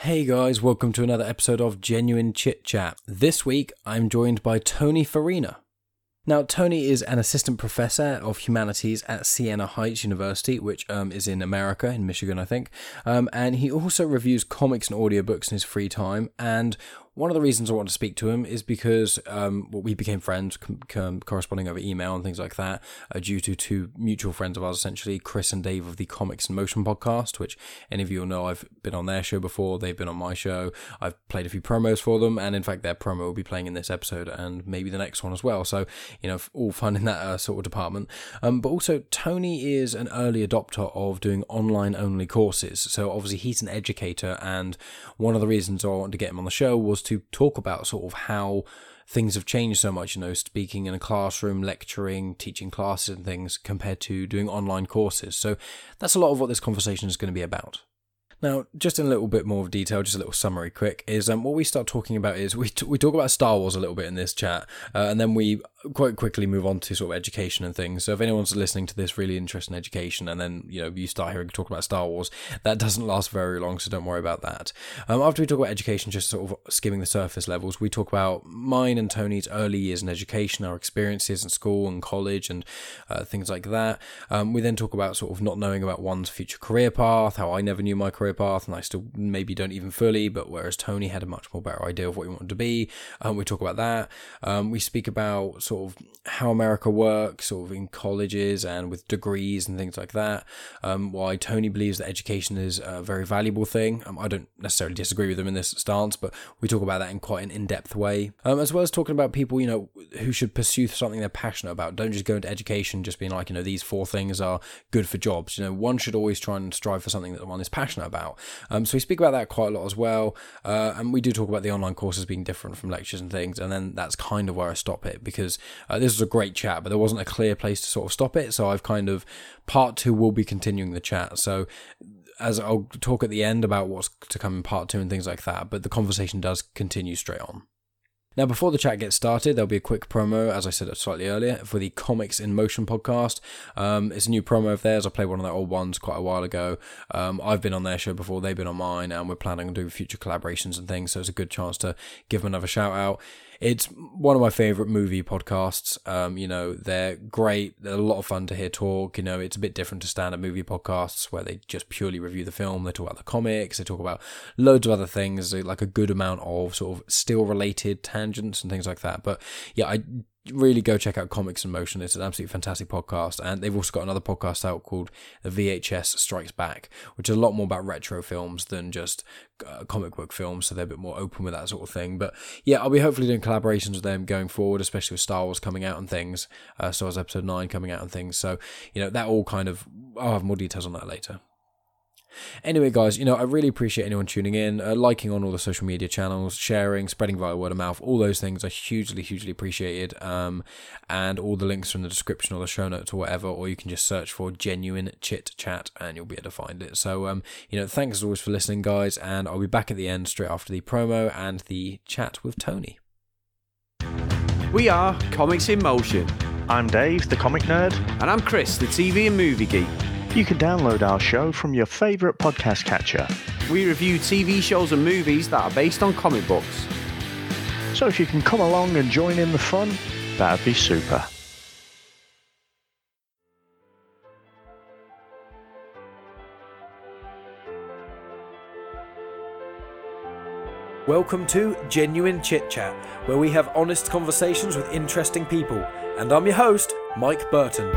Hey guys, welcome to another episode of Genuine Chit Chat. This week, I'm joined by Tony Farina. Now, Tony is an assistant professor of humanities at Siena Heights University, which is in America, in Michigan, I think. And he also reviews comics and audiobooks in his free time. And one of the reasons I want to speak to him is because we became friends, corresponding over email and things like that, due to two mutual friends of ours, essentially, Chris and Dave of the Comics in Motion podcast, which any of you will know I've been on their show before, they've been on my show, I've played a few promos for them, and in fact their promo will be playing in this episode and maybe the next one as well, so, you know, all fun in that sort of department. But also, Tony is an early adopter of doing online-only courses, so obviously he's an educator, and one of the reasons I wanted to get him on the show was to talk about sort of how things have changed so much, you know, speaking in a classroom, lecturing, teaching classes and things compared to doing online courses. So that's a lot of what this conversation is going to be about. Now, just in a little bit more of detail, just a little summary quick, is what we start talking about is we talk about Star Wars a little bit in this chat, and then we quite quickly move on to sort of education and things. So if anyone's listening to this really interested in education, and then, you know, you start hearing talk about Star Wars, that doesn't last very long, so don't worry about that. After we talk about education, just sort of skimming the surface levels, we talk about mine and Tony's early years in education, our experiences in school and college and things like that. We then talk about sort of not knowing about one's future career path, how I never knew my career path, and I still maybe don't even fully, but whereas Tony had a much more better idea of what he wanted to be. We talk about that. We speak about sort of how America works, sort of in colleges and with degrees and things like that. Why Tony believes that education is a very valuable thing. I don't necessarily disagree with him in this stance, but we talk about that in quite an in-depth way. As well as talking about people, you know, who should pursue something they're passionate about. Don't just go into education just being like, you know, these 4 things are good for jobs. You know, one should always try and strive for something that one is passionate about. So we speak about that quite a lot as well. And we do talk about the online courses being different from lectures and things. And then that's kind of where I stop it, because this was a great chat, but there wasn't a clear place to sort of stop it. So I've kind of, part 2 will be continuing the chat. So as I'll talk at the end about what's to come in part 2 and things like that, but the conversation does continue straight on. Now, before the chat gets started, there'll be a quick promo, as I said slightly earlier, for the Comics in Motion podcast. It's a new promo of theirs. I played one of their old ones quite a while ago. I've been on their show before, they've been on mine, and we're planning on doing future collaborations and things, so it's a good chance to give them another shout out. It's one of my favourite movie podcasts. You know, they're great. They're a lot of fun to hear talk. You know, it's a bit different to standard movie podcasts where they just purely review the film. They talk about the comics. They talk about loads of other things, like a good amount of sort of still related tangents and things like that. But yeah, I really go check out Comics in Motion. It's an absolutely fantastic podcast, and they've also got another podcast out called The VHS Strikes Back, which is a lot more about retro films than just comic book films, so they're a bit more open with that sort of thing. But yeah, I'll be hopefully doing collaborations with them going forward, especially with Star Wars coming out and things, Star Wars Episode 9 coming out and things, so, you know, that all kind of, I'll have more details on that later. Anyway, guys, you know, I really appreciate anyone tuning in, liking on all the social media channels, sharing, spreading via word of mouth. All those things are hugely, hugely appreciated. And all the links are in the description or the show notes or whatever, or you can just search for Genuine Chit Chat and you'll be able to find it. So, you know, thanks as always for listening, guys, and I'll be back at the end straight after the promo and the chat with Tony. We are Comics in Motion. I'm Dave, the comic nerd. And I'm Chris, the TV and movie geek. You can download our show from your favourite podcast catcher. We review TV shows and movies that are based on comic books. So if you can come along and join in the fun, that'd be super. Welcome to Genuine Chit Chat, where we have honest conversations with interesting people. And I'm your host, Mike Burton.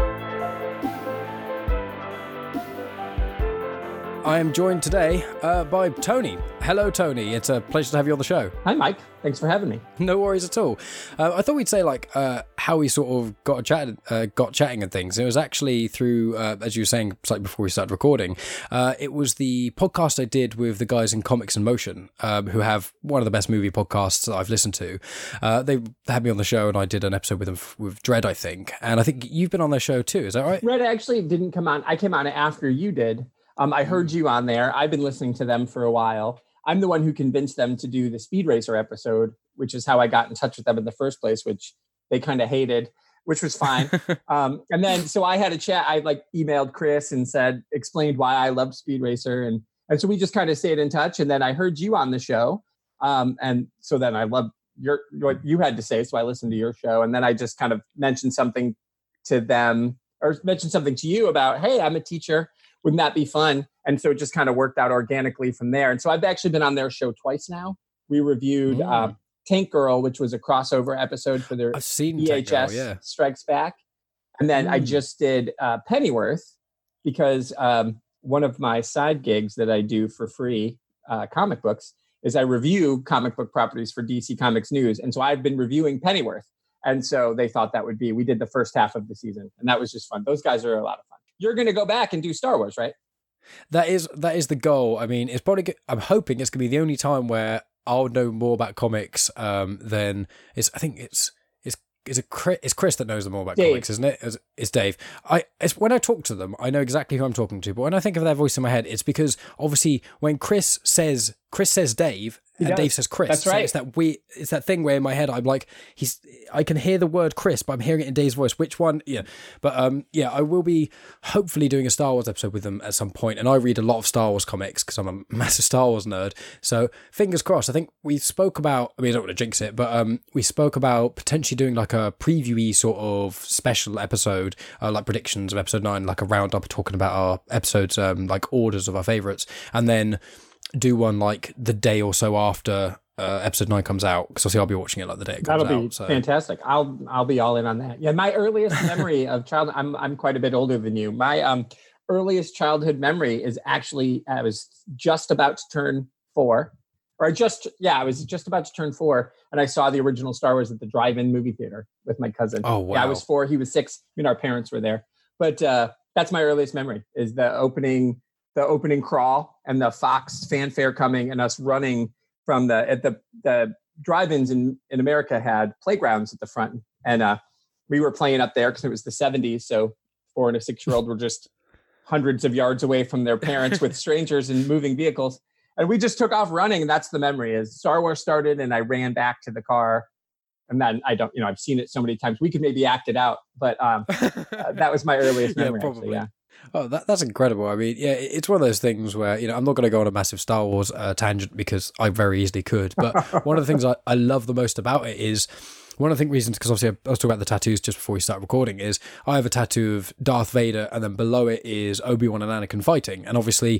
I am joined today by Tony. Hello, Tony. It's a pleasure to have you on the show. Hi, Mike. Thanks for having me. No worries at all. I thought we'd say how we sort of got chatting and things. It was actually through, as you were saying, slightly before we started recording. It was the podcast I did with the guys in Comics in Motion, who have one of the best movie podcasts that I've listened to. They had me on the show, and I did an episode with them with Dredd, I think. And I think you've been on their show too. Is that right? Dredd actually didn't come on. I came on after you did. I heard you on there. I've been listening to them for a while. I'm the one who convinced them to do the Speed Racer episode, which is how I got in touch with them in the first place, which they kind of hated, which was fine. And then, so I had a chat. I emailed Chris and explained why I loved Speed Racer. And And so we just kind of stayed in touch. And then I heard you on the show. And so then I loved what you had to say. So I listened to your show. And then I just kind of mentioned something to them, or mentioned something to you about, hey, I'm a teacher. Wouldn't that be fun? And so it just kind of worked out organically from there. And so I've actually been on their show twice now. We reviewed Tank Girl, which was a crossover episode for their VHS Strikes Back. And then I just did Pennyworth, because one of my side gigs that I do for free, comic books, is I review comic book properties for DC Comics News. And so I've been reviewing Pennyworth. And so they thought we did the first half of the season. And that was just fun. Those guys are a lot of fun. You're going to go back and do Star Wars, right? That is the goal. I mean, it's probably, I'm hoping it's going to be the only time where I'll know more about comics than it's. I think it's Chris that knows them more about comics, isn't it? It's Dave. It's when I talk to them, I know exactly who I'm talking to. But when I think of their voice in my head, it's because obviously when Chris says Dave. And Dave says Chris. That's right. So it's that thing where in my head I'm like, I can hear the word Chris, but I'm hearing it in Dave's voice. Which one? Yeah. But I will be hopefully doing a Star Wars episode with them at some point. And I read a lot of Star Wars comics because I'm a massive Star Wars nerd. So fingers crossed. I think we spoke about, I don't want to jinx it, but we spoke about potentially doing like a preview-y sort of special episode, like predictions of episode 9, like a roundup talking about our episodes, like orders of our favourites. And then do one like the day or so after episode 9 comes out, because obviously I'll be watching it like the day it comes out. That'll be fantastic. I'll be all in on that. Yeah, my earliest memory of childhood, I'm quite a bit older than you. My earliest childhood memory is actually I was just about to turn 4, or I was just about to turn 4, and I saw the original Star Wars at the drive-in movie theater with my cousin. Oh wow! Yeah, I was 4, he was 6. Our parents were there, but that's my earliest memory, is the opening crawl and the Fox fanfare coming and us running from the drive-ins in America had playgrounds at the front. And we were playing up there because it was the 70s. So 4 and a 6-year-old were just hundreds of yards away from their parents with strangers in moving vehicles. And we just took off running. And that's the memory, is Star Wars started and I ran back to the car. And then I've seen it so many times. We could maybe act it out, but that was my earliest memory. Probably. Actually, yeah. Oh, that's incredible. I mean, yeah, it's one of those things where, I'm not going to go on a massive Star Wars tangent because I very easily could. But one of the things I love the most about it is, one of the reasons, because obviously I was talking about the tattoos just before we start recording, is I have a tattoo of Darth Vader and then below it is Obi-Wan and Anakin fighting. And obviously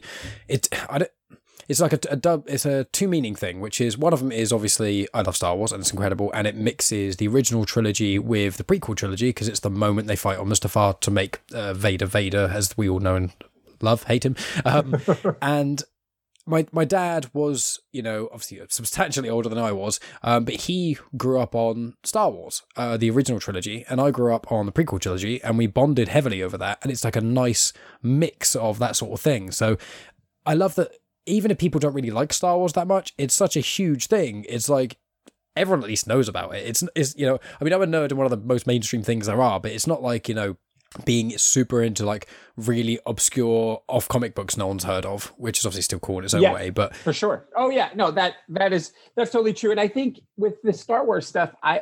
it's like it's a two-meaning thing, which is, one of them is obviously I love Star Wars and it's incredible, and it mixes the original trilogy with the prequel trilogy, because it's the moment they fight on Mustafar to make Vader, as we all know and love, hate him. And my dad was, obviously substantially older than I was, but he grew up on Star Wars, the original trilogy, and I grew up on the prequel trilogy, and we bonded heavily over that, and it's like a nice mix of that sort of thing. So I love that. Even if people don't really like Star Wars that much, it's such a huge thing. It's like everyone at least knows about it. It's I'm a nerd in one of the most mainstream things there are, but it's not like, being super into like really obscure off comic books no one's heard of, which is obviously still cool in its own way. But for sure. Oh yeah, no, that's totally true. And I think with the Star Wars stuff, I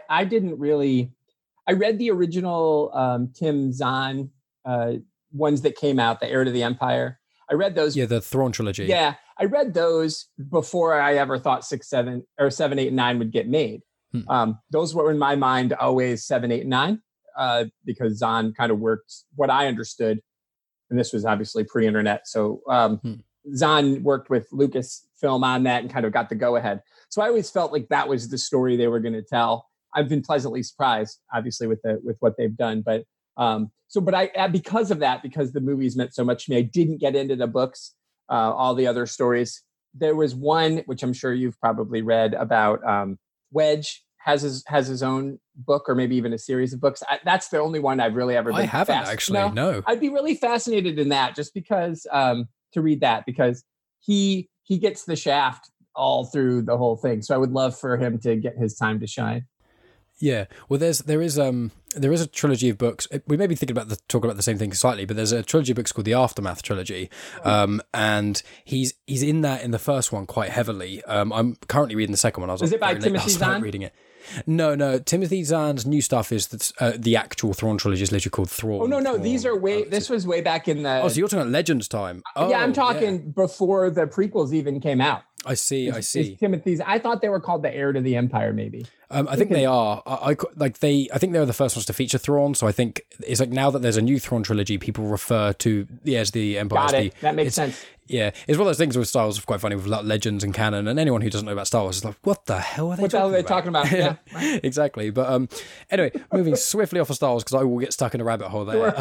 read the original Tim Zahn ones that came out, the Heir to the Empire. I read those. Yeah, the Thrawn trilogy. Yeah, I read those before I ever thought 6, 7, or 7, 8, and 9 would get made. Those were in my mind always 7, 8, and 9, because Zahn kind of worked what I understood, and this was obviously pre-internet. So Zahn worked with Lucasfilm on that and kind of got the go-ahead. So I always felt like that was the story they were going to tell. I've been pleasantly surprised, obviously, with what they've done, but. Because of that, because the movies meant so much to me, I didn't get into the books, all the other stories. There was one, which I'm sure you've probably read, about Wedge has his own book, or maybe even a series of books. That's the only one I've really ever been. I haven't actually. No, I'd be really fascinated in that, just because to read that, because he gets the shaft all through the whole thing. So I would love for him to get his time to shine. Yeah, well, there is a trilogy of books. We may be thinking about talking about the same thing slightly, but there's a trilogy of books called the Aftermath trilogy, and he's in that in the first one quite heavily. I'm currently reading the second one. Is it by Timothy Zahn? Reading it. No. Timothy Zahn's new stuff is the actual Thrawn trilogy is literally called Thrawn. Oh no, these are way. This was way back in the. Oh, so you're talking about Legends time? Oh, yeah, I'm talking before the prequels even came out. I see. Timothy's. I thought they were called the Heir to the Empire, maybe. I think they are. I think they were the first ones to feature Thrawn. So I think it's like now that there's a new Thrawn trilogy, people refer to as the Empire. Got it. That makes sense. Yeah, it's one of those things with Star Wars quite funny with like Legends and canon, and anyone who doesn't know about Star Wars is like, what the hell are they? What the hell are they talking about? Yeah, exactly. But anyway, moving swiftly off of Star Wars because I will get stuck in a rabbit hole there.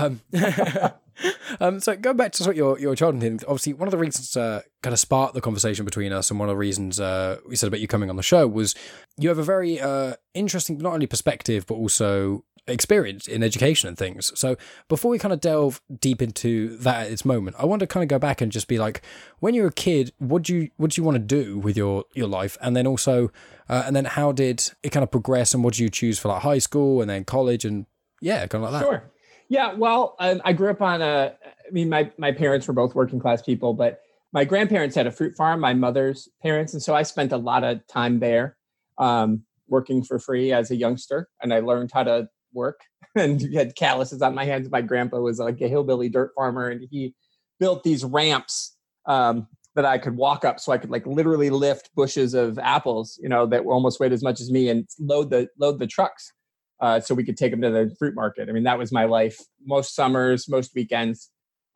Sure. So going back to sort of your childhood thing, obviously one of the reasons kind of sparked the conversation between us, and one of the reasons we said about you coming on the show was you have a very interesting, not only perspective but also experience in education and things. So before we kind of delve deep into that at its moment, I want to kind of go back and just be like, when you were a kid, what do you want to do with your life, and then also and then how did it kind of progress, and what did you choose for like high school and then college, and kind of like that? Sure. Yeah, well, I grew up on my parents were both working class people, but my grandparents had a fruit farm, my mother's parents. And so I spent a lot of time there working for free as a youngster. And I learned how to work and had calluses on my hands. My grandpa was like a hillbilly dirt farmer, and he built these ramps that I could walk up so I could like literally lift bushes of apples, that almost weighed as much as me, and load the trucks. So we could take them to the fruit market. I mean, that was my life. Most summers, most weekends.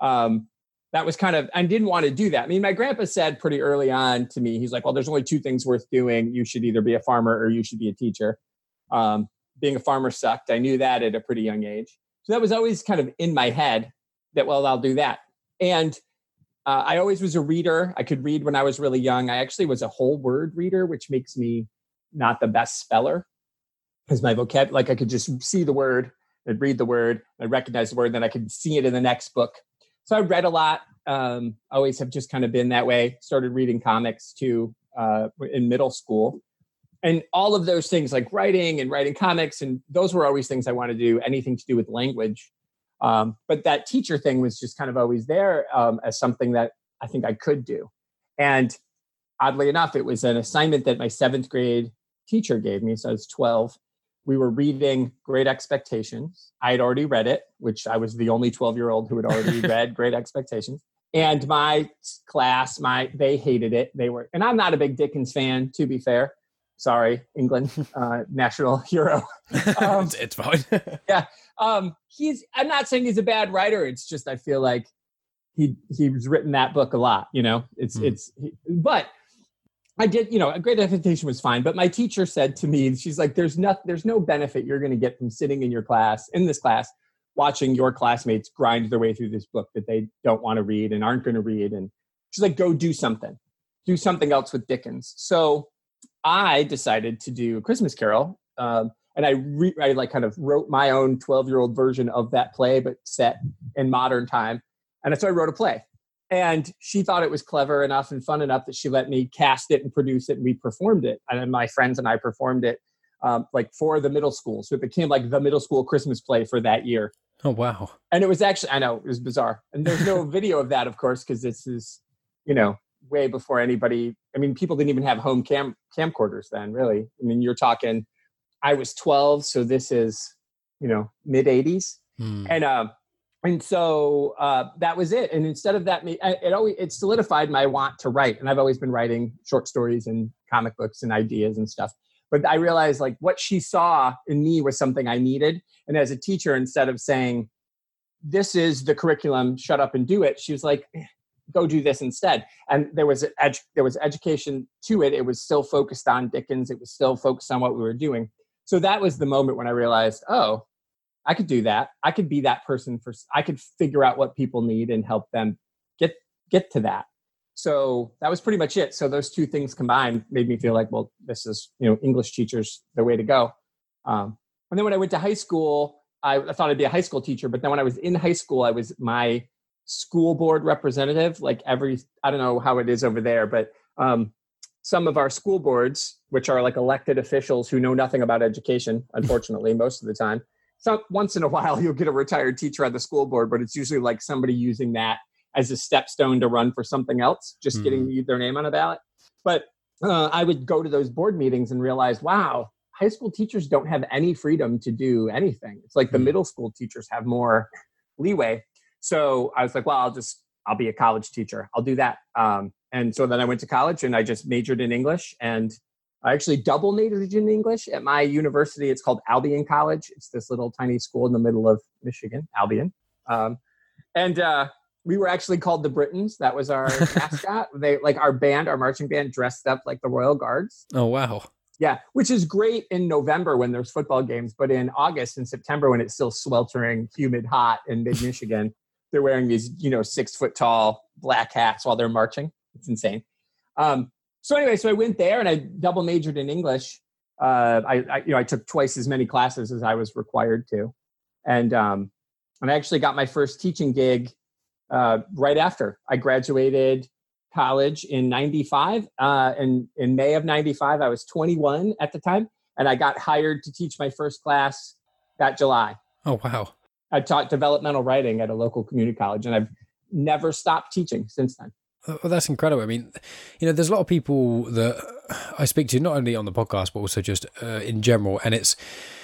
That was kind of, I didn't want to do that. I mean, my grandpa said pretty early on to me, he's like, well, there's only two things worth doing. You should either be a farmer or you should be a teacher. Being a farmer sucked. I knew that at a pretty young age. So that was always kind of in my head that, well, I'll do that. And I always was a reader. I could read when I was really young. I actually was a whole word reader, which makes me not the best speller. Because my vocab, like I could just see the word, I'd read the word, I'd recognize the word, then I could see it in the next book. So I read a lot. Always have just kind of been that way. Started reading comics too in middle school. And all of those things like writing comics, and those were always things I wanted to do, anything to do with language. But that teacher thing was just kind of always there as something that I think I could do. And oddly enough, it was an assignment that my 7th grade teacher gave me. So I was 12. We were reading Great Expectations. I had already read it, which I was the only 12-year-old who had already read Great Expectations. And my class, they hated it. And I'm not a big Dickens fan, to be fair. Sorry, England, national hero. It's fine. Yeah. I'm not saying he's a bad writer. It's just, I feel like he's written that book a lot, but I did, a Great Expectation was fine, but my teacher said to me, she's like, there's no benefit you're going to get from sitting in this class, watching your classmates grind their way through this book that they don't want to read and aren't going to read. And she's like, go do something else with Dickens. So I decided to do A Christmas Carol. And I like kind of wrote my own 12-year-old version of that play, but set in modern time. And so I wrote a play. And she thought it was clever enough and fun enough that she let me cast it and produce it, and we performed it. And then my friends and I performed it like for the middle school. So it became like the middle school Christmas play for that year. Oh, wow. And it was actually, I know, it was bizarre. And there's no video of that, of course, because this is, way before anybody. I mean, people didn't even have home camcorders then, really. I mean, you're talking, I was 12, so this is, mid 80s. And so that was it. And instead of that, it solidified my want to write. And I've always been writing short stories and comic books and ideas and stuff. But I realized like what she saw in me was something I needed. And as a teacher, instead of saying, this is the curriculum, shut up and do it, she was like, go do this instead. And there was education to it. It was still focused on Dickens. It was still focused on what we were doing. So that was the moment when I realized, oh, I could do that. I could be that person I could figure out what people need and help them get to that. So that was pretty much it. So those two things combined made me feel like, well, this is, English teachers, the way to go. And then when I went to high school, I thought I'd be a high school teacher. But then when I was in high school, I was my school board representative, like I don't know how it is over there, but some of our school boards, which are like elected officials who know nothing about education, unfortunately, most of the time. So once in a while, you'll get a retired teacher on the school board, but it's usually like somebody using that as a stepstone to run for something else, just getting their name on a ballot. But I would go to those board meetings and realize, wow, high school teachers don't have any freedom to do anything. It's like the middle school teachers have more leeway. So I was like, well, I'll be a college teacher. I'll do that. And so then I went to college and I just majored in English, and I actually double majored in English at my university. It's called Albion College. It's this little tiny school in the middle of Michigan, Albion. And we were actually called the Britons. That was our mascot. Our marching band dressed up like the Royal Guards. Oh, wow. Yeah, which is great in November when there's football games, but in August and September when it's still sweltering, humid, hot in mid-Michigan, they're wearing these, 6 foot tall black hats while they're marching. It's insane. So I went there and I double majored in English. I took twice as many classes as I was required to, and I actually got my first teaching gig right after I graduated college in 95. And in May of 95, I was 21 at the time, and I got hired to teach my first class that July. Oh, wow. I taught developmental writing at a local community college, and I've never stopped teaching since then. Well, that's incredible. I mean, there's a lot of people that I speak to, not only on the podcast, but also just in general. And it's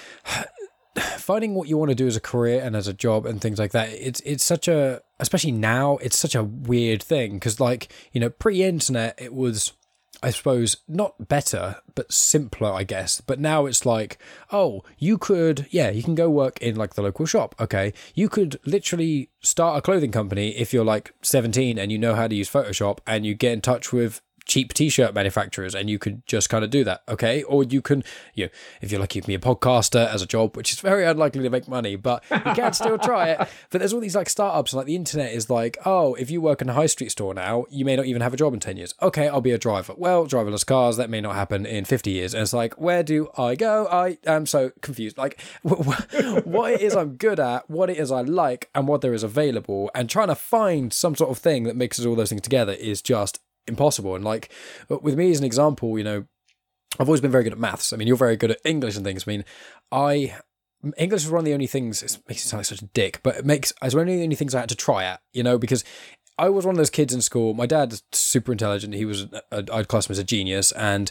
finding what you want to do as a career and as a job and things like that. It's such a, especially now, it's such a weird thing. Because pre-internet, it was, I suppose, not better, but simpler, I guess. But now it's like, oh, you can go work in like the local shop. Okay. You could literally start a clothing company if you're like 17 and you know how to use Photoshop, and you get in touch with cheap t-shirt manufacturers and you could just kind of do that. Okay. Or you can, if you're lucky, you can be a podcaster as a job, which is very unlikely to make money, but you can still try it. But there's all these like startups, and like the internet is like, oh, if you work in a high street store now, you may not even have a job in 10 years. Okay, I'll be a driver. Well, driverless cars, that may not happen in 50 years. And it's like, where do I go? I am so confused. Like what it is I'm good at, what it is I like, and what there is available, and trying to find some sort of thing that mixes all those things together is just impossible. And like with me as an example, I've always been very good at maths. I mean, you're very good at English and things. I mean, English was one of the only things, it makes it sound like such a dick, but it's one of the only things I had to try at, because I was one of those kids in school. My dad's super intelligent. He was, I'd class him as a genius. And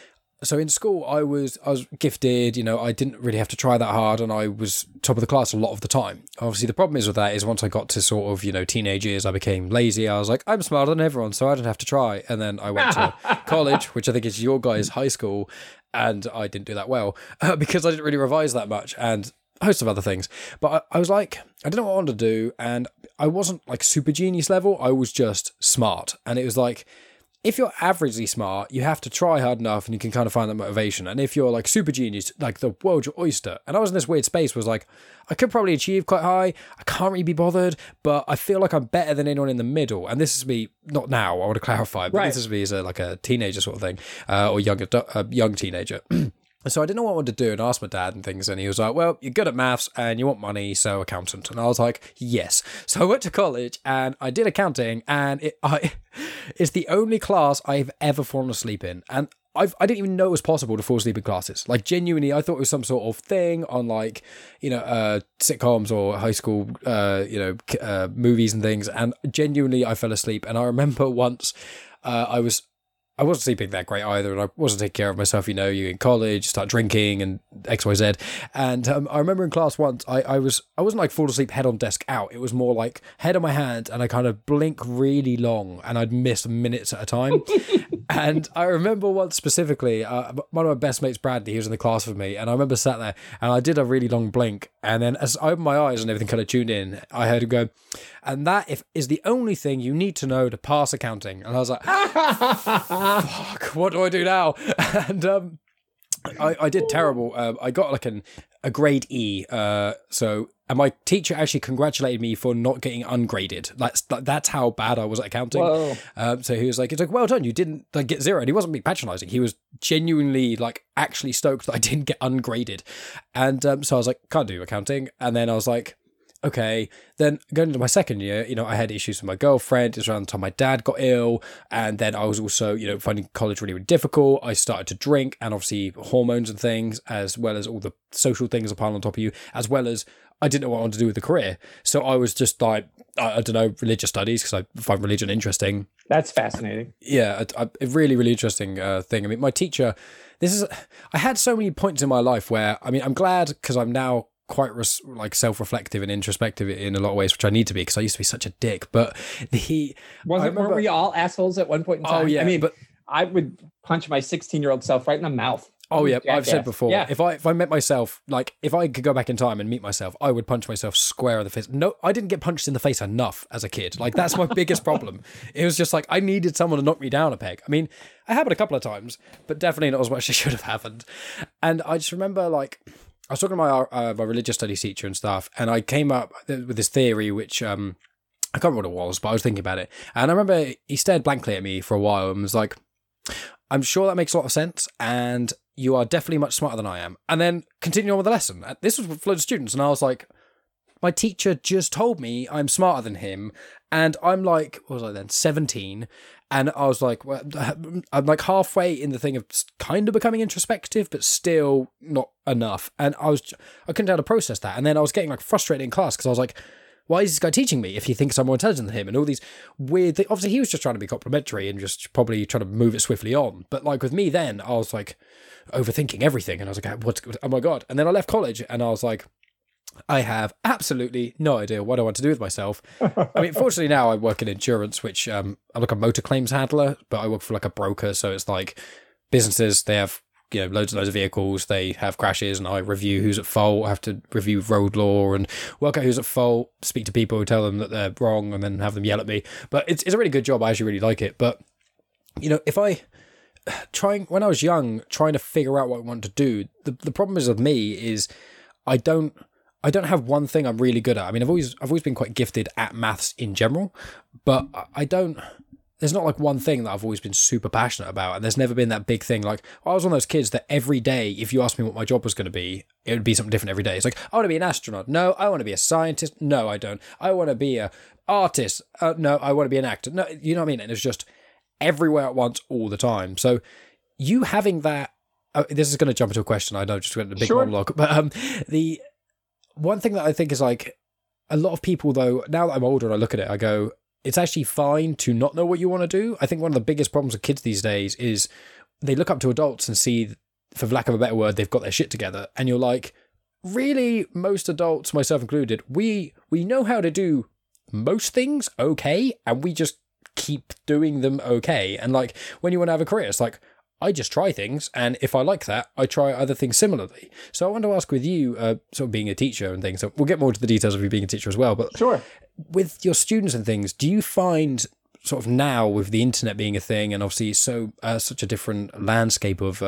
so in school, I was gifted, I didn't really have to try that hard, and I was top of the class a lot of the time. Obviously, the problem with that is once I got to sort of, teenage years, I became lazy. I was like, I'm smarter than everyone, so I don't have to try. And then I went to college, which I think is your guys' high school, and I didn't do that well because I didn't really revise that much, and a host of other things. But I was like, I didn't know what I wanted to do, and I wasn't like super genius level. I was just smart. And it was like, if you're averagely smart, you have to try hard enough and you can kind of find that motivation. And if you're like super genius, like the world's your oyster. And I was in this weird space where I was like, I could probably achieve quite high. I can't really be bothered, but I feel like I'm better than anyone in the middle. And this is me, not now, I want to clarify, but This is me as a teenager sort of thing, or young teenager. So I didn't know what I wanted to do, and asked my dad and things, and he was like, well, you're good at maths and you want money, so accountant. And I was like, yes. So I went to college and I did accounting, and it's the only class I've ever fallen asleep in. And I didn't even know it was possible to fall asleep in classes. Like, genuinely, I thought it was some sort of thing on like, sitcoms or high school, movies and things. And genuinely, I fell asleep. And I remember once I wasn't sleeping that great either, and I wasn't taking care of myself. You're in college, start drinking and XYZ. And I remember in class once, I wasn't like fall asleep head on desk out. It was more like head on my hand, and I kind of blink really long, and I'd miss minutes at a time. And I remember once specifically, one of my best mates, Bradley, he was in the class with me, and I remember sat there, and I did a really long blink, and then as I opened my eyes and everything kind of tuned in, I heard him go, and that is the only thing you need to know to pass accounting. And I was like, fuck, what do I do now? And I did terrible. I got like a grade E. And my teacher actually congratulated me for not getting ungraded. That's how bad I was at accounting. So he was like, it's like, well done, you didn't like get zero. And he wasn't being patronizing. He was genuinely like actually stoked that I didn't get ungraded. And so I was like, can't do accounting. And then I was like, okay. Then going into my second year, I had issues with my girlfriend. It was around the time my dad got ill. And then I was also, finding college really, really difficult. I started to drink, and obviously hormones and things, as well as all the social things are piled on top of you, as well as I didn't know what I wanted to do with the career. So I was just like, I don't know, religious studies, because I find religion interesting. That's fascinating. Yeah, a really, really interesting thing. I mean, my teacher, I had so many points in my life where, I'm glad, because I'm now quite self-reflective and introspective in a lot of ways, which I need to be, because I used to be such a dick. But weren't we all assholes at one point in time? Oh yeah, but I would punch my 16-year-old self right in the mouth. Oh yeah, I've said before, if I met myself, like if I could go back in time and meet myself, I would punch myself square in the face. No, I didn't get punched in the face enough as a kid. Like, that's my biggest problem. It was just like, I needed someone to knock me down a peg. I mean, it happened a couple of times, but definitely not as much as should have happened. And I just remember, like, I was talking to my religious studies teacher and stuff, and I came up with this theory, which I can't remember what it was, but I was thinking about it. And I remember he stared blankly at me for a while and was like, I'm sure that makes a lot of sense, and you are definitely much smarter than I am. And then continue on with the lesson. This was with loads of students, and I was like, my teacher just told me I'm smarter than him, and I'm like, what was I then, 17, and I was like, well, I'm like halfway in the thing of kind of becoming introspective, but still not enough. And I couldn't know how to process that. And then I was getting like frustrated in class, because I was like, why is this guy teaching me if he thinks I'm more intelligent than him? And all these weird things. Obviously, he was just trying to be complimentary and just probably trying to move it swiftly on. But like with me then, I was like overthinking everything. And I was like, oh my God. And then I left college and I was like, I have absolutely no idea what I want to do with myself. I mean, fortunately now I work in insurance, which I'm like a motor claims handler, but I work for like a broker. So it's like businesses, they have loads and loads of vehicles, they have crashes, and I review who's at fault. I have to review road law and work out who's at fault, speak to people who tell them that they're wrong, and then have them yell at me. But it's a really good job. I actually really like it. But, if when I was young, trying to figure out what I want to do, the problem is with me is I don't have one thing I'm really good at. I mean, I've always been quite gifted at maths in general, but there's not like one thing that I've always been super passionate about. And there's never been that big thing. Like, I was one of those kids that every day, if you asked me what my job was going to be, it would be something different every day. It's like, I want to be an astronaut. No, I want to be a scientist. No, I don't. I want to be a artist. No, I want to be an actor. No, you know what I mean? And it's just everywhere at once all the time. So you having that, this is going to jump into a question. I know, just went a big monologue, but the one thing that I think is like, a lot of people though, now that I'm older and I look at it, I go, it's actually fine to not know what you want to do. I think one of the biggest problems with kids these days is they look up to adults and see, for lack of a better word, they've got their shit together. And you're like, really, most adults, myself included, we know how to do most things okay, and we just keep doing them okay. And like, when you want to have a career, it's like, I just try things, and if I like that, I try other things similarly. So I want to ask with you, sort of being a teacher and things, so we'll get more to the details of you being a teacher as well, but sure, with your students and things, do you find sort of now with the internet being a thing, and obviously such a different landscape of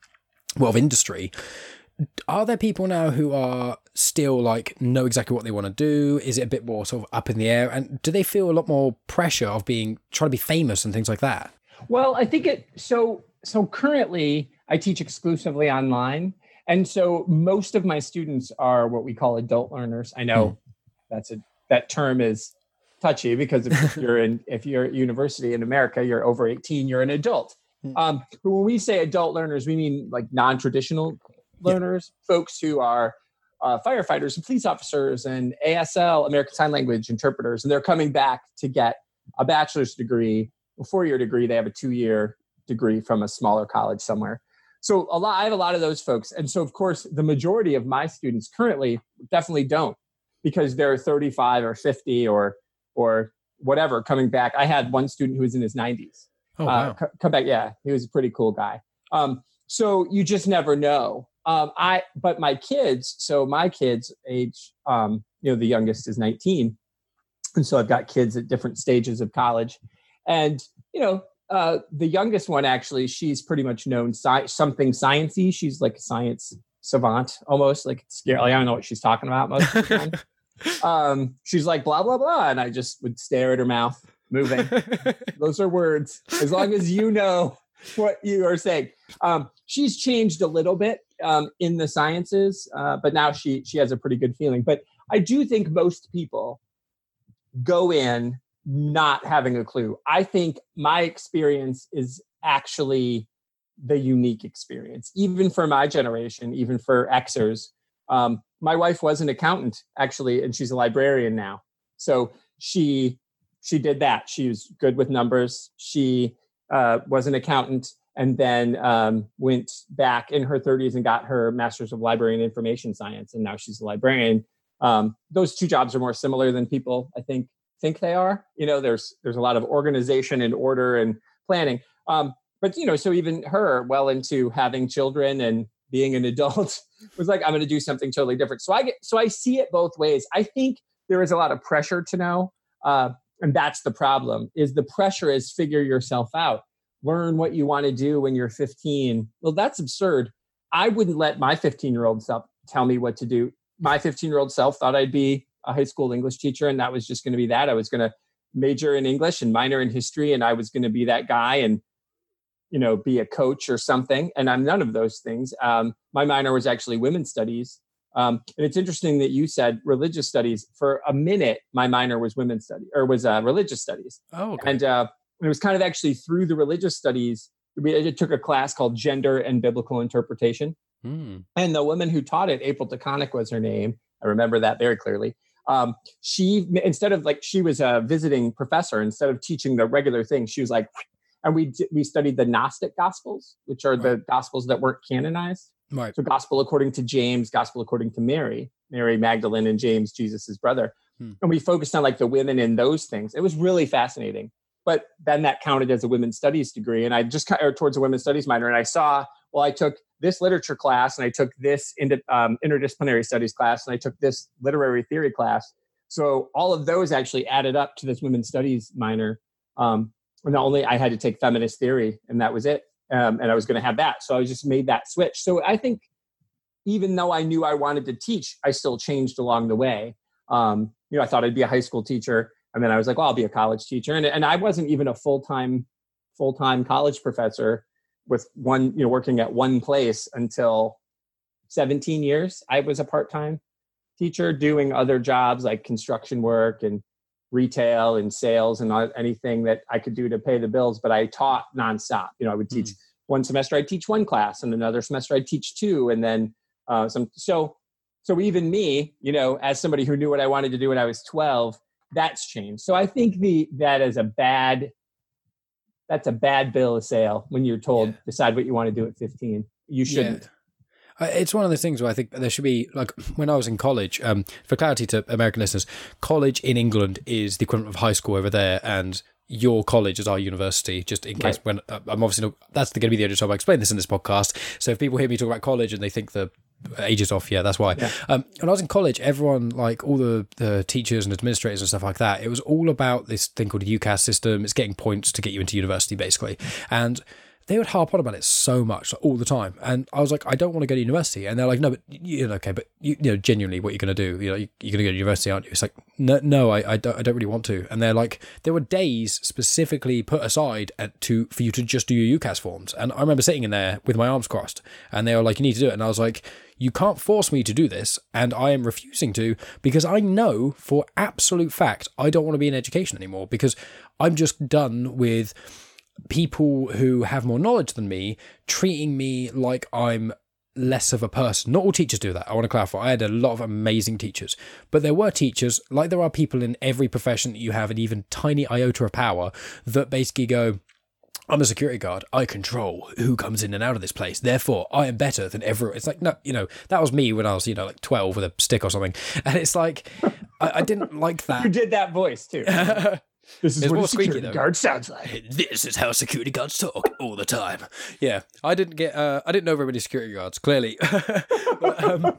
of industry, are there people now who are still like know exactly what they want to do? Is it a bit more sort of up in the air, and do they feel a lot more pressure of trying to be famous and things like that? Well, I think So currently I teach exclusively online. And so most of my students are what we call adult learners. I know that term is touchy, because if you're at university in America, you're over 18, you're an adult. But when we say adult learners, we mean like non-traditional learners, folks who are firefighters and police officers and ASL, American Sign Language interpreters, and they're coming back to get a bachelor's degree, a 4-year degree. They have a 2-year degree from a smaller college somewhere. So I have a lot of those folks. And so of course, the majority of my students currently definitely don't, because they're 35 or 50 or whatever coming back. I had one student who was in his 90s. Oh, wow. Come back. Yeah, he was a pretty cool guy. So you just never know. But my kids age, the youngest is 19. And so I've got kids at different stages of college. And, the youngest one, actually, she's pretty much known something sciencey. She's like a science savant, almost like scary. I don't know what she's talking about most of the time. She's like, blah, blah, blah. And I just would stare at her mouth moving. Those are words, as long as you know what you are saying. She's changed a little bit in the sciences, but now she has a pretty good feeling. But I do think most people go in not having a clue. I think my experience is actually the unique experience, even for my generation, even for Xers. My wife was an accountant, actually, and she's a librarian now. So she did that. She was good with numbers. She was an accountant, and then went back in her 30s and got her master's of library and information science, and now she's a librarian. Those two jobs are more similar than people, I think they are. There's a lot of organization and order and planning. But so even her, well into having children and being an adult, was like, I'm going to do something totally different. So I see it both ways. I think there is a lot of pressure to know, and that's the problem. Is the pressure is figure yourself out, learn what you want to do when you're 15. Well, that's absurd. I wouldn't let my 15-year-old self tell me what to do. My 15-year-old self thought I'd be a high school English teacher, and that was just going to be that. I was going to major in English and minor in history, and I was going to be that guy and be a coach or something. And I'm none of those things. My minor was actually women's studies. And it's interesting that you said religious studies. For a minute, my minor was women's studies, or was religious studies. Oh, okay. And it was kind of actually through the religious studies, I took a class called Gender and Biblical Interpretation. And the woman who taught it, April DeConnick was her name. I remember that very clearly. She, instead of she was a visiting professor, instead of teaching the regular thing, she was like, and we studied the Gnostic Gospels, which are the Gospels that weren't canonized. Right. So Gospel according to James, Gospel according to Mary Magdalene, and James, Jesus's brother. And we focused on the women in those things. It was really fascinating. But then that counted as a women's studies degree. And I just towards a women's studies minor. And I saw, I took this literature class, and I took this interdisciplinary studies class, and I took this literary theory class. So all of those actually added up to this women's studies minor. Not only I had to take feminist theory, and that was it. And I was going to have that. So I just made that switch. So I think even though I knew I wanted to teach, I still changed along the way. I thought I'd be a high school teacher. And then I was like, I'll be a college teacher. And I wasn't even a full-time college professor with working at one place until 17 years. I was a part-time teacher doing other jobs like construction work and retail and sales and anything that I could do to pay the bills. But I taught nonstop. I would teach one semester, I'd teach one class, and another semester I'd teach two. And then some. So even me, as somebody who knew what I wanted to do when I was 12, that's changed. So I think that's a bad bill of sale when you're told decide what you want to do at 15. You shouldn't. Yeah. It's one of those things where I think there should be, when I was in college, for clarity to American listeners, college in England is the equivalent of high school over there, and your college is our university, just in case when I'm obviously not, that's going to be the only time I explain this in this podcast. So if people hear me talk about college and they think the age is off, that's why. Yeah. When I was in college, everyone, all the teachers and administrators and stuff like that, it was all about this thing called the UCAS system. It's getting points to get you into university, basically. And they would harp on about it so much, all the time. And I was like, I don't want to go to university. And they're like, no, but okay, but genuinely, what you're going to do? You're going to go to university, aren't you? It's like, no, I don't really want to. And they're like, there were days specifically put aside for you to just do your UCAS forms. And I remember sitting in there with my arms crossed, and they were like, you need to do it. And I was like, you can't force me to do this, and I am refusing to, because I know for absolute fact I don't want to be in education anymore, because I'm just done with people who have more knowledge than me treating me like I'm less of a person. Not all teachers do that. I want to clarify. I had a lot of amazing teachers, but there were teachers, like there are people in every profession that you have an even tiny iota of power, that basically go, I'm a security guard. I control who comes in and out of this place. Therefore, I am better than everyone. It's like, no, that was me when I was, 12 with a stick or something. And it's like, I didn't like that. You did that voice too. This is what a security guard sounds like. This is how security guards talk all the time. Yeah, I didn't know very many security guards, clearly. But,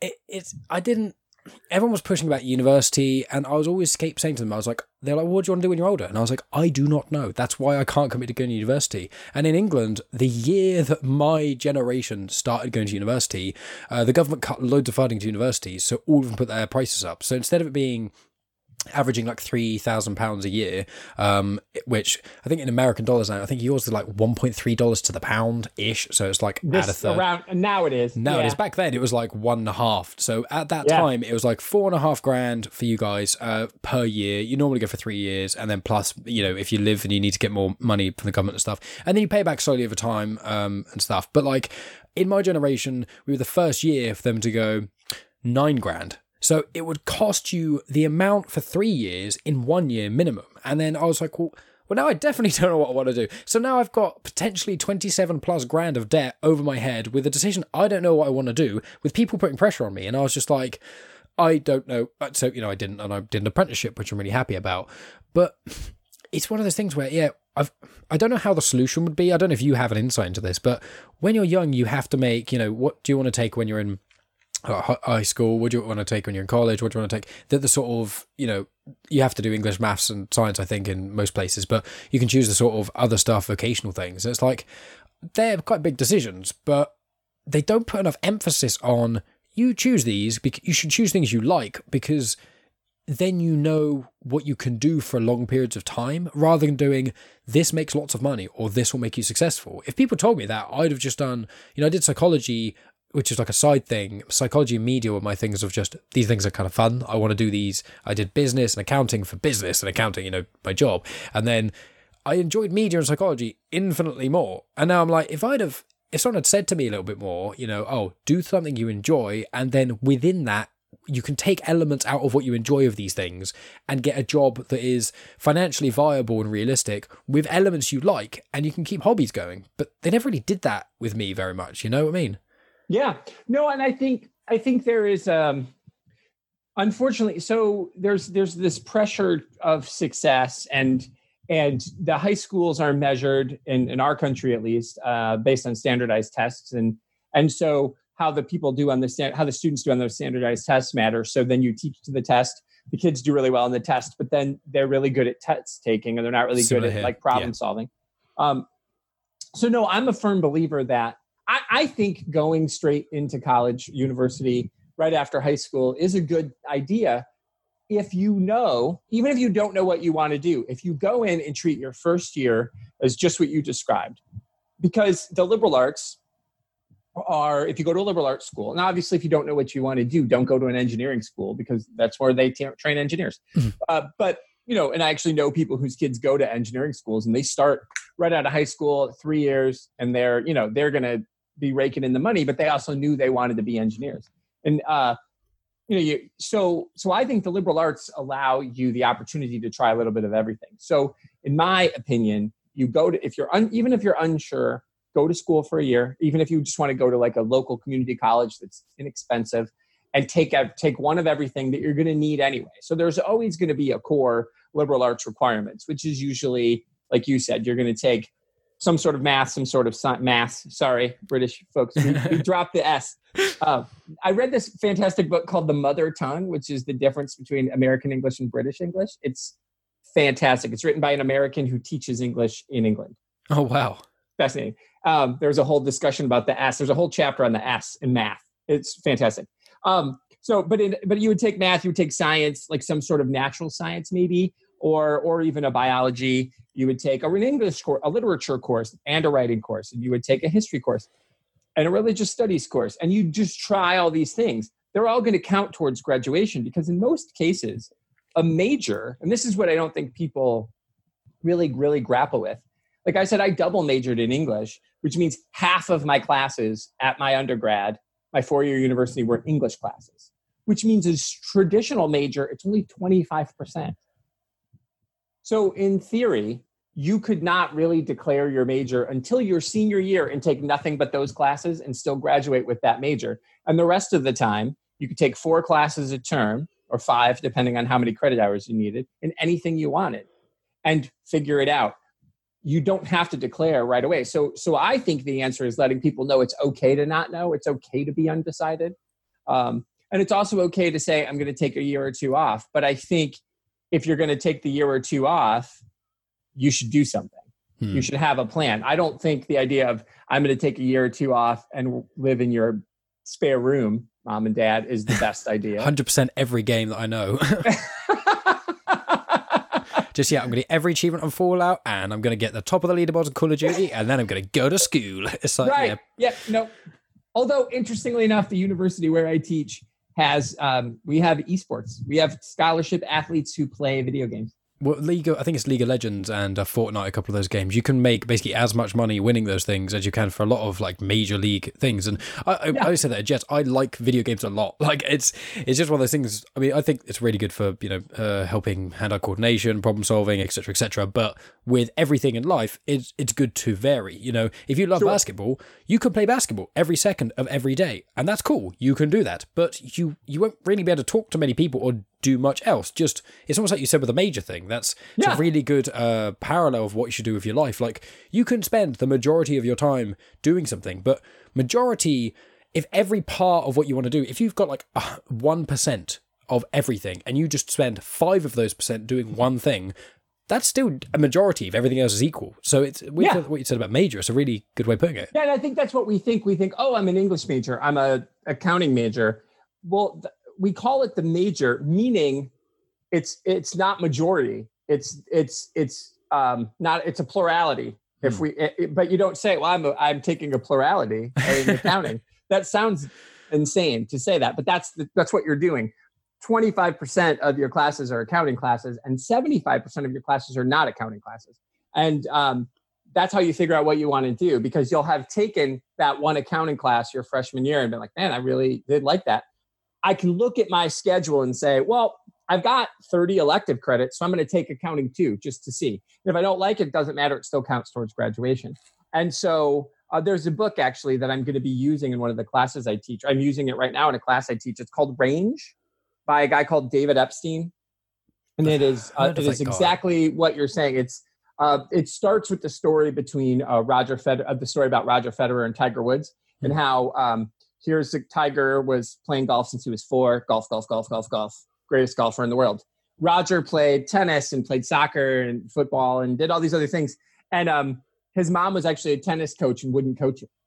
everyone was pushing about university, and I was always saying to them, they're like, what do you want to do when you're older? And I was like, I do not know. That's why I can't commit to going to university. And in England, the year that my generation started going to university, the government cut loads of funding to universities, so all of them put their prices up. So instead of it being averaging like £3,000 a year, which I think in American dollars now, I think yours is like $1.3 to the pound ish. So it's like at a third. Around now it is. Now it is. Back then it was like 1.5. So at that time it was like $4,500 for you guys per year. You normally go for 3 years, and then plus, you know, if you live and you need to get more money from the government and stuff, and then you pay back slowly over time and stuff. But like in my generation, we were the first year for them to go $9,000. So it would cost you the amount for 3 years in 1 year minimum. And then I was like, well, now I definitely don't know what I want to do. So now I've got potentially 27 plus grand of debt over my head with a decision I don't know what I want to do, with people putting pressure on me. And I was just like, I don't know. So, you know, I did an apprenticeship, which I'm really happy about. But it's one of those things where, I don't know how the solution would be. I don't know if you have an insight into this, but when you're young, you have to make, you know, what do you want to take when you're in high school? What do you want to take when you're in college? What do you want to take? The sort of, you know, you have to do English, maths and science, I think, in most places, but you can choose the sort of other stuff, vocational things. It's like, they're quite big decisions, but they don't put enough emphasis on, you choose these, you should choose things you like, because then you know what you can do for long periods of time, rather than doing, this makes lots of money, or this will make you successful. If people told me that, I'd have just done, you know, I did psychology, which is like a side thing. Psychology and media were my things of just, these things are kind of fun. I want to do these. I did business and accounting for business and accounting, you know, my job. And then I enjoyed media and psychology infinitely more. And now I'm like, if someone had said to me a little bit more, you know, oh, do something you enjoy, and then within that, you can take elements out of what you enjoy of these things and get a job that is financially viable and realistic with elements you like, and you can keep hobbies going. But they never really did that with me very much. You know what I mean? Yeah, no, and I think there is, unfortunately, so there's this pressure of success, and the high schools are measured in our country, at least, based on standardized tests, and so how the people do on how the students do on those standardized tests matter. So then you teach to the test, the kids do really well on the test, but then they're really good at test taking, and they're not really good at like problem solving. So no, I'm a firm believer that I think going straight into college, university, right after high school is a good idea if you know, even if you don't know what you want to do, if you go in and treat your first year as just what you described. Because the liberal arts are, if you go to a liberal arts school, and obviously if you don't know what you want to do, don't go to an engineering school, because that's where they train engineers. But, you know, and I actually know people whose kids go to engineering schools, and they start right out of high school, 3 years, and they're going to be raking in the money, but they also knew they wanted to be engineers. And, so I think the liberal arts allow you the opportunity to try a little bit of everything. So in my opinion, you go to, even if you're unsure, go to school for a year, even if you just want to go to like a local community college that's inexpensive, and take one of everything that you're going to need anyway. So there's always going to be a core liberal arts requirements, which is usually, like you said, you're going to take some sort of math, some sort of math. Sorry, British folks, we dropped the S. I read this fantastic book called The Mother Tongue, which is the difference between American English and British English. It's fantastic. It's written by an American who teaches English in England. Oh, wow. Fascinating. There's a whole discussion about the S. There's a whole chapter on the S in math. It's fantastic. But you would take math, you would take science, like some sort of natural science maybe, or even a biology. You would take an English course, a literature course, and a writing course, and you would take a history course and a religious studies course, and you just try all these things. They're all going to count towards graduation, because in most cases, a major, and this is what I don't think people really, really grapple with. Like I said, I double majored in English, which means half of my classes at my undergrad, my 4-year university, were English classes, which means a traditional major, it's only 25%. So in theory, you could not really declare your major until your senior year and take nothing but those classes and still graduate with that major. And the rest of the time, you could take 4 classes a term, or 5, depending on how many credit hours you needed, in anything you wanted, and figure it out. You don't have to declare right away. So I think the answer is letting people know it's okay to not know. It's okay to be undecided. And it's also okay to say, I'm going to take a year or 2 off. But I think if you're going to take the year or 2 off, you should do something. You should have a plan. I don't think the idea of I'm going to take a year or 2 off and live in your spare room, mom and dad, is the best idea. 100% every game that I know. Just, I'm going to get every achievement on Fallout, and I'm going to get the top of the leaderboard on Call of Duty, and then I'm going to go to school. It's like, right. No. Although, interestingly enough, the university where I teach has, we have esports. We have scholarship athletes who play video games. Well, I think it's League of Legends and Fortnite, a couple of those games. You can make basically as much money winning those things as you can for a lot of like major league things. And I always say that at Jets, I like video games a lot. Like it's just one of those things. I mean, I think it's really good for, helping hand-eye coordination, problem solving, etc., etc. But with everything in life, it's good to vary. If you love basketball, you can play basketball every second of every day, and that's cool. You can do that, but you won't really be able to talk to many people or do much else. Just, it's almost like you said with a major thing. It's a really good parallel of what you should do with your life. Like, you can spend the majority of your time doing something, but if every part of what you want to do, if you've got like 1% of everything and you just spend 5 of those % doing one thing, that's still a majority if everything else is equal. So what you said about major, it's a really good way of putting it. Yeah, and I think that's what we think. We think, oh, I'm an English major, I'm a accounting major. Well, we call it the major, meaning it's not majority. It's not. It's a plurality. But you don't say, well, I'm taking a plurality in accounting. That sounds insane to say that, but that's what you're doing. 25% of your classes are accounting classes, and 75% of your classes are not accounting classes. And that's how you figure out what you want to do, because you'll have taken that one accounting class your freshman year and been like, man, I really did like that. I can look at my schedule and say, well, I've got 30 elective credits, so I'm going to take accounting too, just to see. And if I don't like it, doesn't matter. It still counts towards graduation. And so there's a book actually that I'm going to be using in one of the classes I teach. I'm using it right now in a class I teach. It's called Range by a guy called David Epstein. And it is exactly what you're saying. It starts with the story between the story about Roger Federer and Tiger Woods, and how here's the Tiger was playing golf since he was 4. Golf. Greatest golfer in the world. Roger played tennis and played soccer and football and did all these other things. And his mom was actually a tennis coach and wouldn't coach him.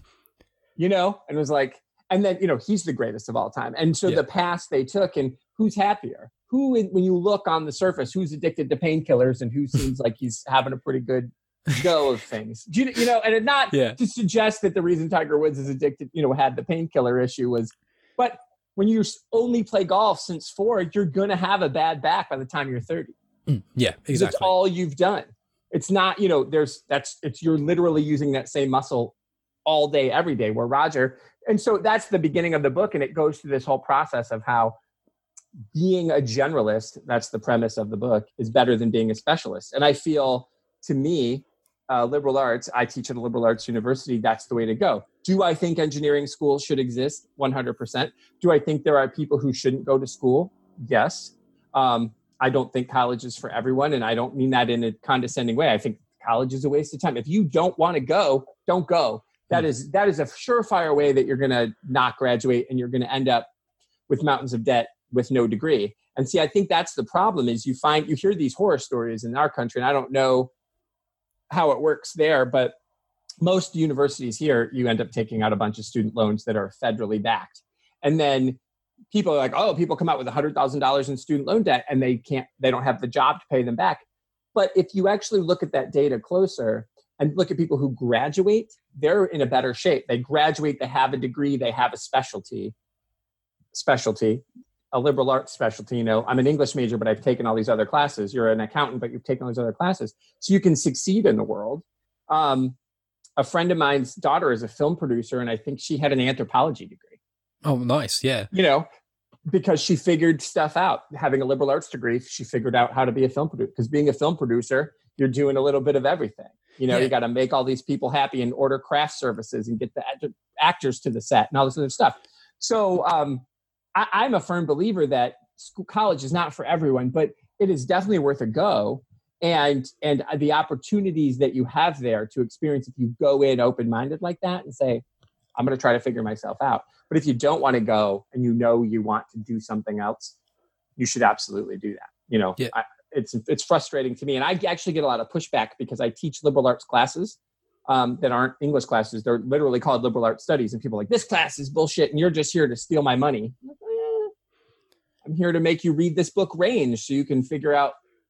And was like, and then, he's the greatest of all time. And so the path they took, and who's happier? When you look on the surface, who's addicted to painkillers and who seems like he's having a pretty good go of things, and it not to suggest that the reason Tiger Woods is addicted, had the painkiller issue but when you only play golf since 4, you're going to have a bad back by the time you're 30. Yeah, exactly. That's all you've done. It's not, you're literally using that same muscle all day, every day, where Roger. And so that's the beginning of the book. And it goes through this whole process of how being a generalist, that's the premise of the book, is better than being a specialist. And I feel, to me, liberal arts, I teach at a liberal arts university, that's the way to go. Do I think engineering schools should exist? 100%. Do I think there are people who shouldn't go to school? Yes. I don't think college is for everyone, and I don't mean that in a condescending way. I think college is a waste of time. If you don't want to go, don't go. That is a surefire way that you're going to not graduate, and you're going to end up with mountains of debt with no degree. And see, I think that's the problem, is you hear these horror stories in our country, and I don't know how it works there, but most universities here, you end up taking out a bunch of student loans that are federally backed. And then people are like, oh, people come out with $100,000 in student loan debt and they don't have the job to pay them back. But if you actually look at that data closer and look at people who graduate, they're in a better shape. They graduate, they have a degree, they have a specialty, a liberal arts specialty. I'm an English major, but I've taken all these other classes. You're an accountant, but you've taken all these other classes. So you can succeed in the world. A friend of mine's daughter is a film producer, and I think she had an anthropology degree. Oh, nice. Yeah. Because she figured stuff out. Having a liberal arts degree, she figured out how to be a film producer. Because being a film producer, you're doing a little bit of everything. You got to make all these people happy and order craft services and get the actors to the set and all this other stuff. So I'm a firm believer that college is not for everyone, but it is definitely worth a go. And the opportunities that you have there to experience, if you go in open-minded like that and say, I'm going to try to figure myself out. But if you don't want to go and you want to do something else, you should absolutely do that. It's frustrating to me. And I actually get a lot of pushback because I teach liberal arts classes that aren't English classes. They're literally called liberal arts studies. And people are like, this class is bullshit and you're just here to steal my money. I'm here to make you read this book Range so you can figure out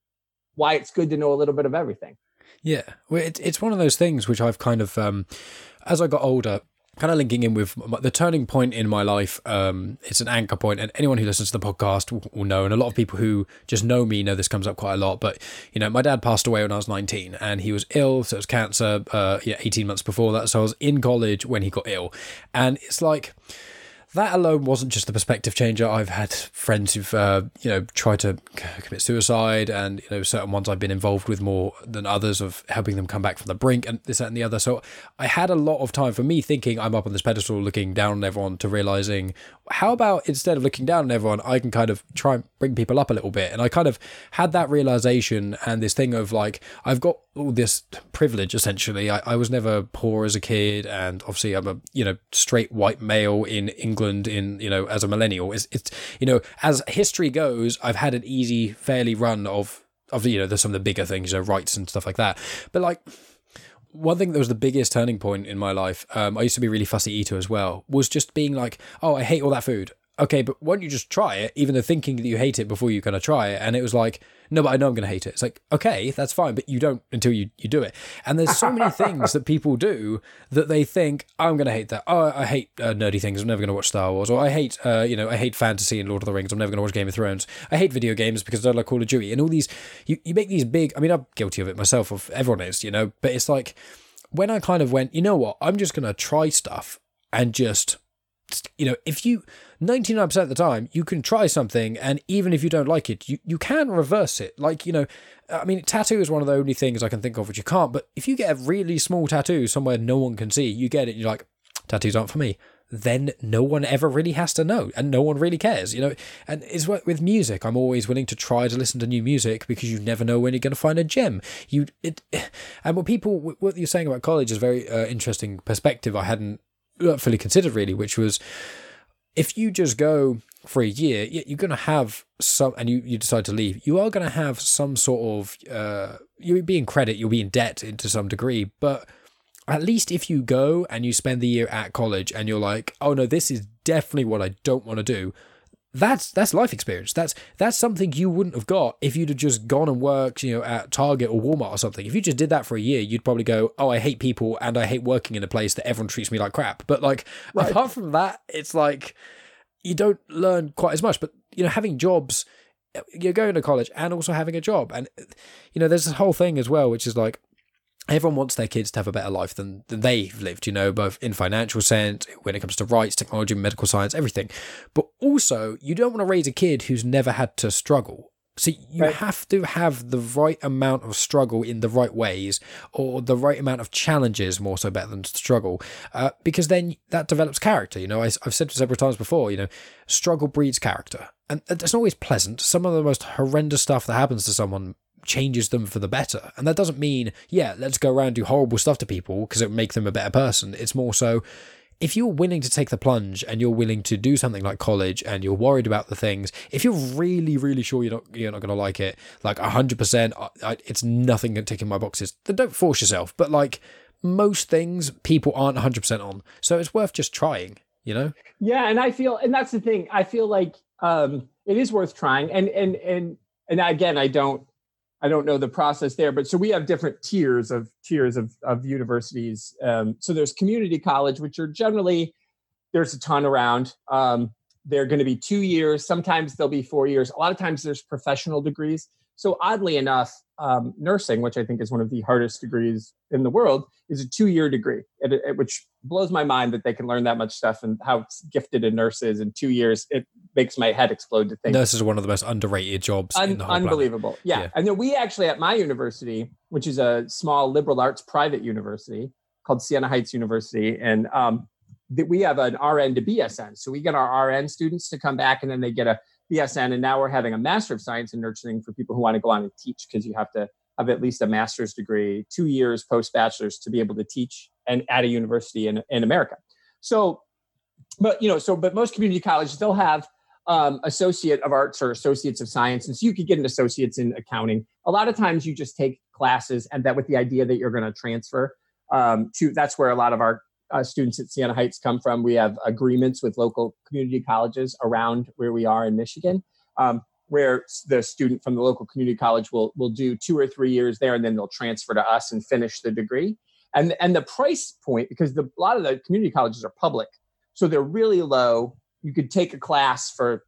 why it's good to know a little bit of everything. Yeah, well, it's one of those things which I've kind of, as I got older, kind of linking in with the turning point in my life. It's an anchor point, and anyone who listens to the podcast will know, and a lot of people who just know me know this comes up quite a lot. But, you know, my dad passed away when I was 19, and he was ill, so it was cancer, 18 months before that. So I was in college when he got ill, and it's like, that alone wasn't just the perspective changer. I've had friends who've, tried to commit suicide, and, certain ones I've been involved with more than others, of helping them come back from the brink and this, that, and the other. So I had a lot of time for me thinking I'm up on this pedestal looking down on everyone, to realizing, how about instead of looking down on everyone, I can kind of try and bring people up a little bit. And I kind of had that realization and this thing of like, I've got all this privilege, essentially. I was never poor as a kid, and obviously I'm a, straight white male in England as a millennial. It's as history goes, I've had an easy, fairly run of there's some of the bigger things, rights and stuff like that. But like, one thing that was the biggest turning point in my life, I used to be a really fussy eater as well, was just being like, oh, I hate all that food. Okay, but why don't you just try it, even though thinking that you hate it before you're going to try it? And it was like, no, but I know I'm going to hate it. It's like, okay, that's fine, but you don't until you do it. And there's so many things that people do that they think, I'm going to hate that. Oh, I hate nerdy things. I'm never going to watch Star Wars. Or I hate, I hate fantasy and Lord of the Rings. I'm never going to watch Game of Thrones. I hate video games because I don't like Call of Duty. And all these, you make these big, I mean, I'm guilty of it myself, everyone is, but it's like, when I kind of went, you know what, I'm just going to try stuff and just, if you 99% of the time you can try something, and even if you don't like it, you can reverse it. Like, I mean, tattoo is one of the only things I can think of which you can't, but if you get a really small tattoo somewhere no one can see, you get it and you're like, tattoos aren't for me, then no one ever really has to know, and no one really cares, And it's with music, I'm always willing to try to listen to new music, because you never know when you're going to find a gem. And what you're saying about college is a very interesting perspective I hadn't fully considered, really, which was, if you just go for a year, you're going to have some, and you decide to leave, you are going to have some sort of, you'll be in credit, you'll be in debt to some degree, but at least if you go and you spend the year at college and you're like, oh no, this is definitely what I don't want to do, that's life experience. That's something you wouldn't have got if you'd have just gone and worked, at Target or Walmart or something. If you just did that for a year, you'd probably go, oh, I hate people and I hate working in a place that everyone treats me like crap. But like, right. Apart from that, it's like, you don't learn quite as much. But, having jobs, you're going to college and also having a job. And, there's this whole thing as well, which is like, everyone wants their kids to have a better life than they've lived, both in financial sense, when it comes to rights, technology, medical science, everything. But also, you don't want to raise a kid who's never had to struggle. So you have to have the right amount of struggle in the right ways, or the right amount of challenges, more so better than struggle, because then that develops character. I've said several times before, struggle breeds character. And it's not always pleasant. Some of the most horrendous stuff that happens to someone changes them for the better. And that doesn't mean, let's go around and do horrible stuff to people because it would make them a better person. It's more so, if you're willing to take the plunge and you're willing to do something like college and you're worried about the things, if you're really, really sure you're not going to like it, like 100%, it's nothing ticking my boxes, then don't force yourself. But like most things, people aren't 100% on. So it's worth just trying, Yeah, and that's the thing. I feel like it is worth trying. And again, I don't know the process there, but so we have different tiers of universities. So there's community college, which are generally, there's a ton around. They're going to be 2 years. Sometimes they'll be 4 years. A lot of times there's professional degrees. So oddly enough, nursing, which I think is one of the hardest degrees in the world, is a 2-year degree, which blows my mind that they can learn that much stuff and how gifted a nurse is in 2 years. It makes my head explode to think. Nurses are one of the most underrated jobs in the whole unbelievable. Yeah. And then we actually, at my university, which is a small liberal arts private university called Siena Heights University, and we have an RN to BSN. So we get our RN students to come back, and then they get a BSN. And now we're having a Master of Science in Nursing for people who want to go on and teach, because you have to have at least a master's degree, 2 years post-bachelor's, to be able to teach and at a university in America. So, but most community colleges, they'll have associate of arts or associates of science. And so you could get an associates in accounting. A lot of times you just take classes, and that with the idea that you're going to transfer that's where a lot of our students at Siena Heights come from. We have agreements with local community colleges around where we are in Michigan. where the student from the local community college will do 2 or 3 years there, and then they'll transfer to us and finish the degree. And the price point, because a lot of the community colleges are public, so they're really low. You could take a class for,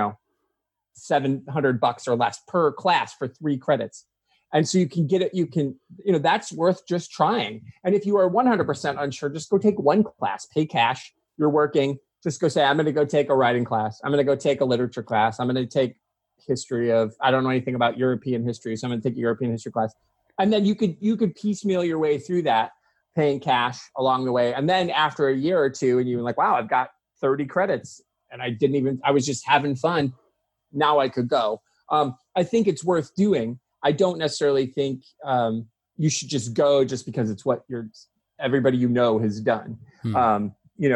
$700 or less per class for 3 credits. And so you can get it, that's worth just trying. And if you are 100% unsure, just go take one class, pay cash, you're working, just go say, I'm going to go take a writing class. I'm going to go take a literature class. I'm going to take history I don't know anything about European history, so I'm going to take a European history class. And then you could piecemeal your way through that, paying cash along the way. And then after a year or two, and you're like, wow, I've got 30 credits and I was just having fun. Now I could go. I think it's worth doing. I don't necessarily think you should just go just because it's what everybody has done. And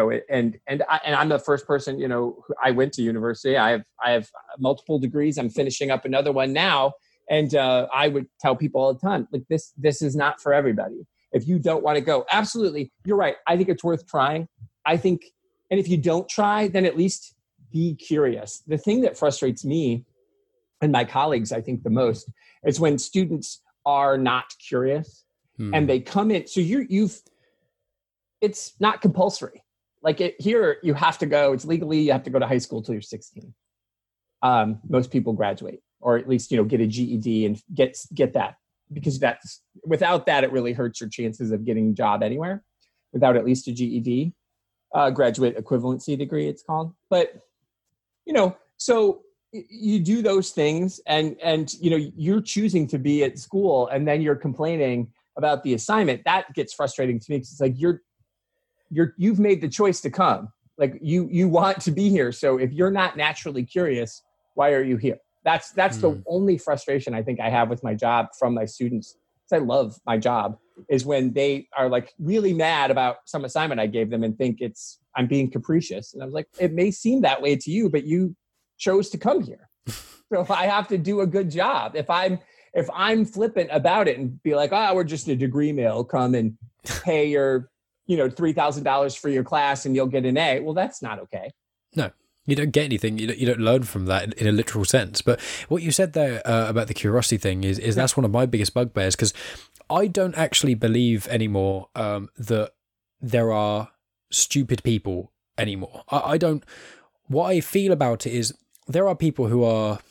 I'm the first person, I went to university. I have multiple degrees. I'm finishing up another one now. And I would tell people all the time, like this is not for everybody. If you don't want to go, absolutely, you're right. I think it's worth trying. And if you don't try, then at least be curious. The thing that frustrates me and my colleagues, I think the most, is when students are not curious and they come in. So it's not compulsory. Like here, you have to go. It's legally, you have to go to high school till you're 16. Most people graduate, or at least get a GED and get that, because without that, it really hurts your chances of getting a job anywhere. Without at least a GED, graduate equivalency degree, it's called. But so you do those things, and you're choosing to be at school, and then you're complaining about the assignment. That gets frustrating to me, because it's like you've made the choice to come. Like you want to be here. So if you're not naturally curious, why are you here? That's the only frustration I think I have with my job from my students. Because I love my job, is when they are like really mad about some assignment I gave them and think I'm being capricious. And I was like, it may seem that way to you, but you chose to come here. So I have to do a good job. If I'm flippant about it and be like, we're just a degree mill, come and pay your $3,000 for your class and you'll get an A. Well, that's not okay. No, you don't get anything. You don't learn from that in a literal sense. But what you said there about the curiosity thing is that's one of my biggest bugbears, because I don't actually believe anymore that there are stupid people anymore. I don't. What I feel about it is there are people who are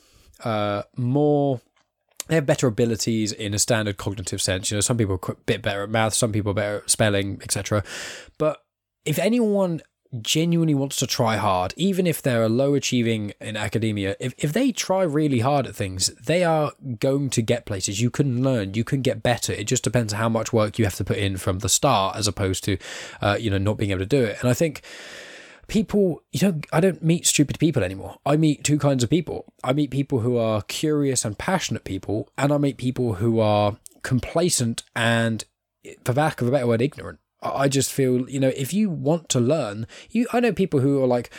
they have better abilities in a standard cognitive sense. Some people are a bit better at math, some people are better at spelling, etc. But if anyone genuinely wants to try hard, even if they're low achieving in academia, if they try really hard at things, they are going to get places. You can learn, you can get better. It just depends on how much work you have to put in from the start, as opposed to not being able to do it. And I think people, I don't meet stupid people anymore. I meet two kinds of people. I meet people who are curious and passionate people, and I meet people who are complacent and, for lack of a better word, ignorant. I just feel, if you want to learn, I know people who are like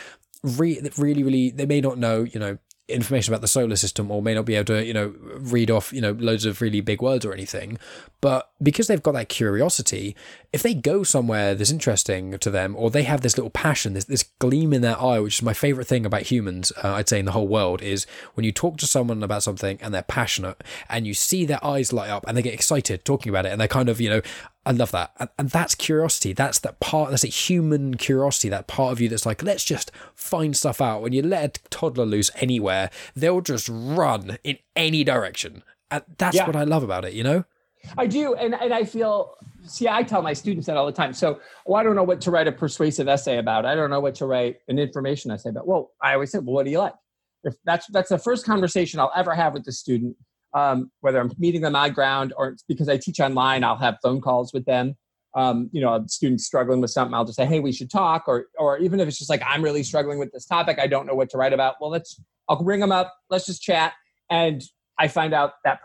really, they may not know, information about the solar system, or may not be able to, read off, loads of really big words or anything. But because they've got that curiosity, if they go somewhere that's interesting to them, or they have this little passion, this gleam in their eye, which is my favorite thing about humans, I'd say in the whole world, is when you talk to someone about something and they're passionate and you see their eyes light up and they get excited talking about it, and they kind of, I love that. And that's curiosity. That's a human curiosity, that part of you that's like, let's just find stuff out. When you let a toddler loose anywhere, they'll just run in any direction. And that's what I love about it, I do. And I feel, I tell my students that all the time. So, I don't know what to write a persuasive essay about. I don't know what to write an information essay about. Well, I always say, what do you like? If that's the first conversation I'll ever have with the student. Whether I'm meeting them on ground, or it's because I teach online, I'll have phone calls with them. Students struggling with something, I'll just say, hey, we should talk. Or even if it's just like, I'm really struggling with this topic, I don't know what to write about. Well, I'll bring them up. Let's just chat. And I find out that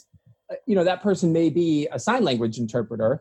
that person may be a sign language interpreter,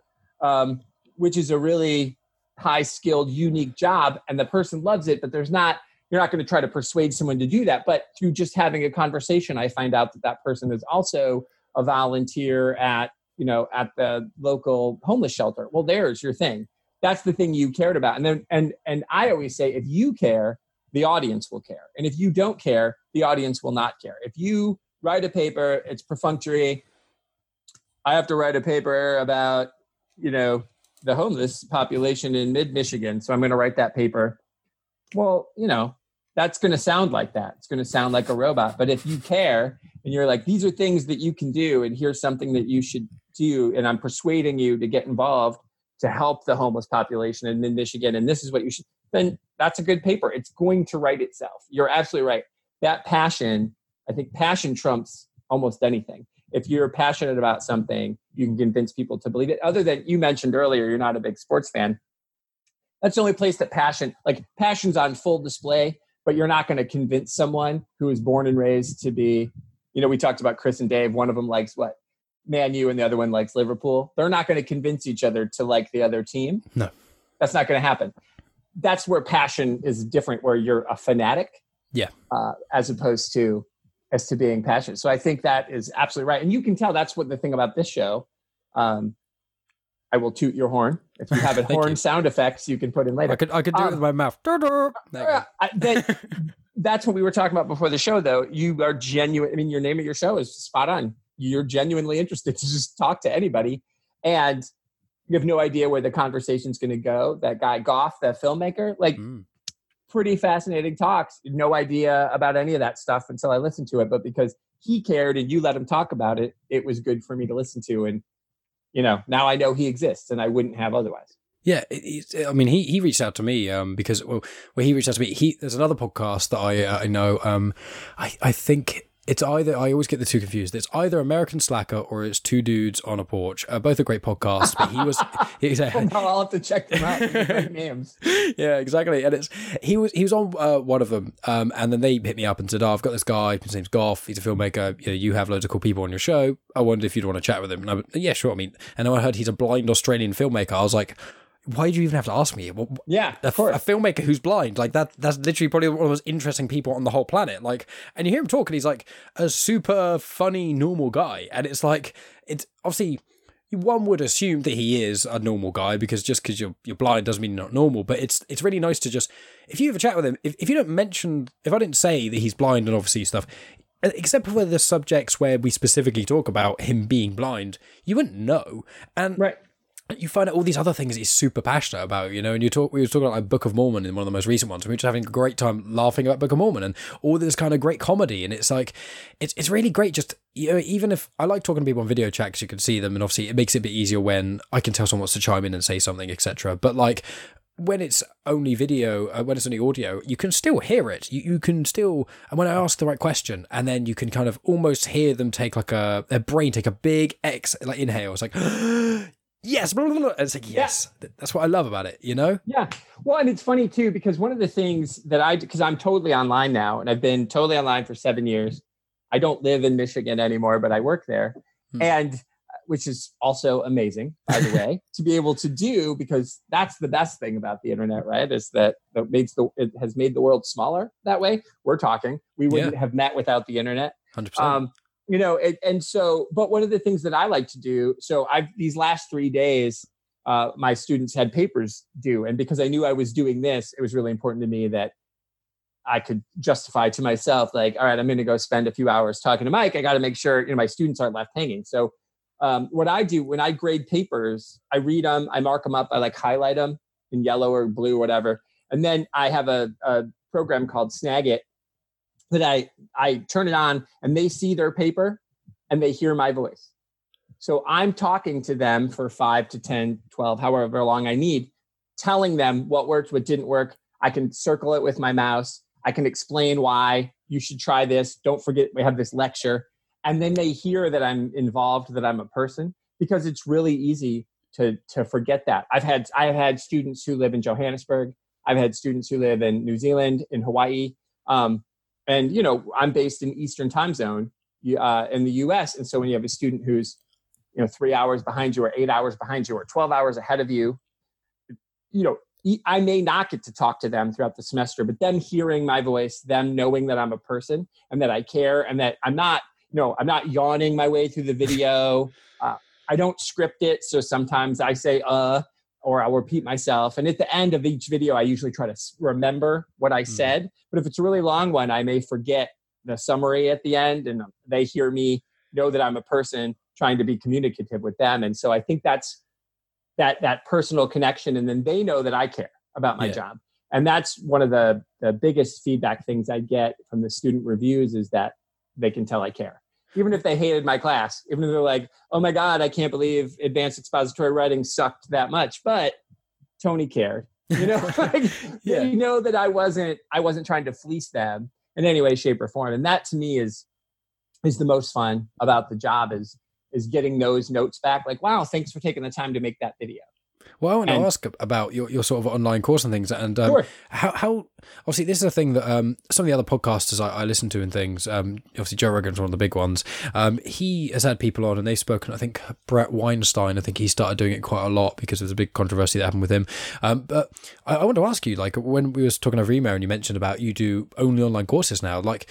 which is a really high skilled, unique job. And the person loves it, but you're not going to try to persuade someone to do that. But through just having a conversation, I find out that person is also a volunteer at the local homeless shelter. Well, there's your thing. That's the thing you cared about. And then, and I always say, if you care, the audience will care. And if you don't care, the audience will not care. If you write a paper, it's perfunctory. I have to write a paper about, the homeless population in mid-Michigan, so I'm going to write that paper. Well, that's going to sound like that. It's going to sound like a robot. But if you care and you're like, these are things that you can do, and here's something that you should do, and I'm persuading you to get involved to help the homeless population in mid-Michigan, and this is what you should, then that's a good paper. It's going to write itself. You're absolutely right. That passion, I think passion trumps almost anything. If you're passionate about something, you can convince people to believe it. Other than, you mentioned earlier, you're not a big sports fan. That's the only place that passion's on full display, but you're not going to convince someone who was born and raised to be, we talked about Chris and Dave. One of them likes what? Man U, and the other one likes Liverpool. They're not going to convince each other to like the other team. No. That's not going to happen. That's where passion is different, where you're a fanatic. Yeah. As opposed to being passionate. So I think that is absolutely right. And you can tell that's what the thing about this show. I will toot your horn. If you have a horn sound effects, you can put in later. I could do it with my mouth. That's what we were talking about before the show, though. You are genuine. I mean, your name of your show is spot on. You're genuinely interested to just talk to anybody. And you have no idea where the conversation's going to go. That guy, Goff, the filmmaker, pretty fascinating talks. No idea about any of that stuff until I listened to it. But because he cared and you let him talk about it, it was good for me to listen to. And, now I know he exists and I wouldn't have otherwise. Yeah. He reached out to me because he reached out to me. There's another podcast that I know. I think it's either, I always get the two confused. It's either American Slacker or it's Two Dudes on a Porch. Both are great podcasts, but I'll have to check them out. Great names. Yeah, exactly. And he was on one of them, and then they hit me up and said, "Oh, I've got this guy. His name's Goff. He's a filmmaker. You have loads of cool people on your show. I wondered if you'd want to chat with him." And I went, "Yeah, sure." And I heard he's a blind Australian filmmaker. I was like, why do you even have to ask me? Yeah, of course. A filmmaker who's blind, that's literally probably one of the most interesting people on the whole planet. And you hear him talk, and he's like a super funny, normal guy. And it's obviously, one would assume that he is a normal guy because you're blind doesn't mean you're not normal. But it's really nice to just, if you have a chat with him, if you don't mention, if I didn't say that he's blind and obviously stuff, except for the subjects where we specifically talk about him being blind, you wouldn't know. And right. You find out all these other things he's super passionate about, and we were talking about Book of Mormon in one of the most recent ones, and we were just having a great time laughing about Book of Mormon and all this kind of great comedy, and it's it's really great. Just, even if I like talking to people on video chat because you can see them, and obviously it makes it a bit easier when I can tell someone wants to chime in and say something, etc. But when it's only video, when it's only audio, you can still hear it. You can still, and when I ask the right question, and then you can kind of almost hear them take their brain take a big inhale. It's like, yes, blah, blah, blah. And it's like, yes, that's what I love about it, Yeah. Well, and it's funny too, because one of the things that because I'm totally online now, and I've been totally online for 7 years. I don't live in Michigan anymore, but I work there. And which is also amazing, by the way, to be able to do, because that's the best thing about the internet, right? Is that it has made the world smaller that way. We're talking, we wouldn't have met without the internet. 100%. And so, but one of the things that I like to do, so these last 3 days, my students had papers due. And because I knew I was doing this, it was really important to me that I could justify to myself, all right, I'm going to go spend a few hours talking to Mike. I got to make sure, my students aren't left hanging. So what I do when I grade papers, I read them, I mark them up, I highlight them in yellow or blue, whatever. And then I have a program called Snagit that I turn it on, and they see their paper and they hear my voice. So I'm talking to them for 5 to 10, 12, however long I need, telling them what worked, what didn't work. I can circle it with my mouse. I can explain why you should try this. Don't forget, we have this lecture. And then they hear that I'm involved, that I'm a person, because it's really easy to forget that. I've had students who live in Johannesburg. I've had students who live in New Zealand, in Hawaii. And, I'm based in Eastern time zone in the US. And so when you have a student who's, 3 hours behind you or 8 hours behind you or 12 hours ahead of you, I may not get to talk to them throughout the semester, but them hearing my voice, them knowing that I'm a person and that I care and that I'm not yawning my way through the video. I don't script it. So sometimes I say, or I'll repeat myself. And at the end of each video, I usually try to remember what I said. But if it's a really long one, I may forget the summary at the end, and they hear me know that I'm a person trying to be communicative with them. And so I think that's that personal connection. And then they know that I care about my job. And that's one of the biggest feedback things I get from the student reviews, is that they can tell I care. Even if they hated my class, even if they're like, oh my God, I can't believe advanced expository writing sucked that much, but Tony cared, you know, you know that I wasn't trying to fleece them in any way, shape or form. And that to me is the most fun about the job, is getting those notes back. Like, wow, thanks for taking the time to make that video. Well, I want to ask about your sort of online course and things, and sure. how obviously this is a thing that some of the other podcasters I listen to and things. Obviously, Joe Rogan's one of the big ones. He has had people on, and they've spoken. I think Brett Weinstein. I think he started doing it quite a lot because there's a big controversy that happened with him. But I want to ask you, like, when we was talking over email, and you mentioned about you do only online courses now. Like,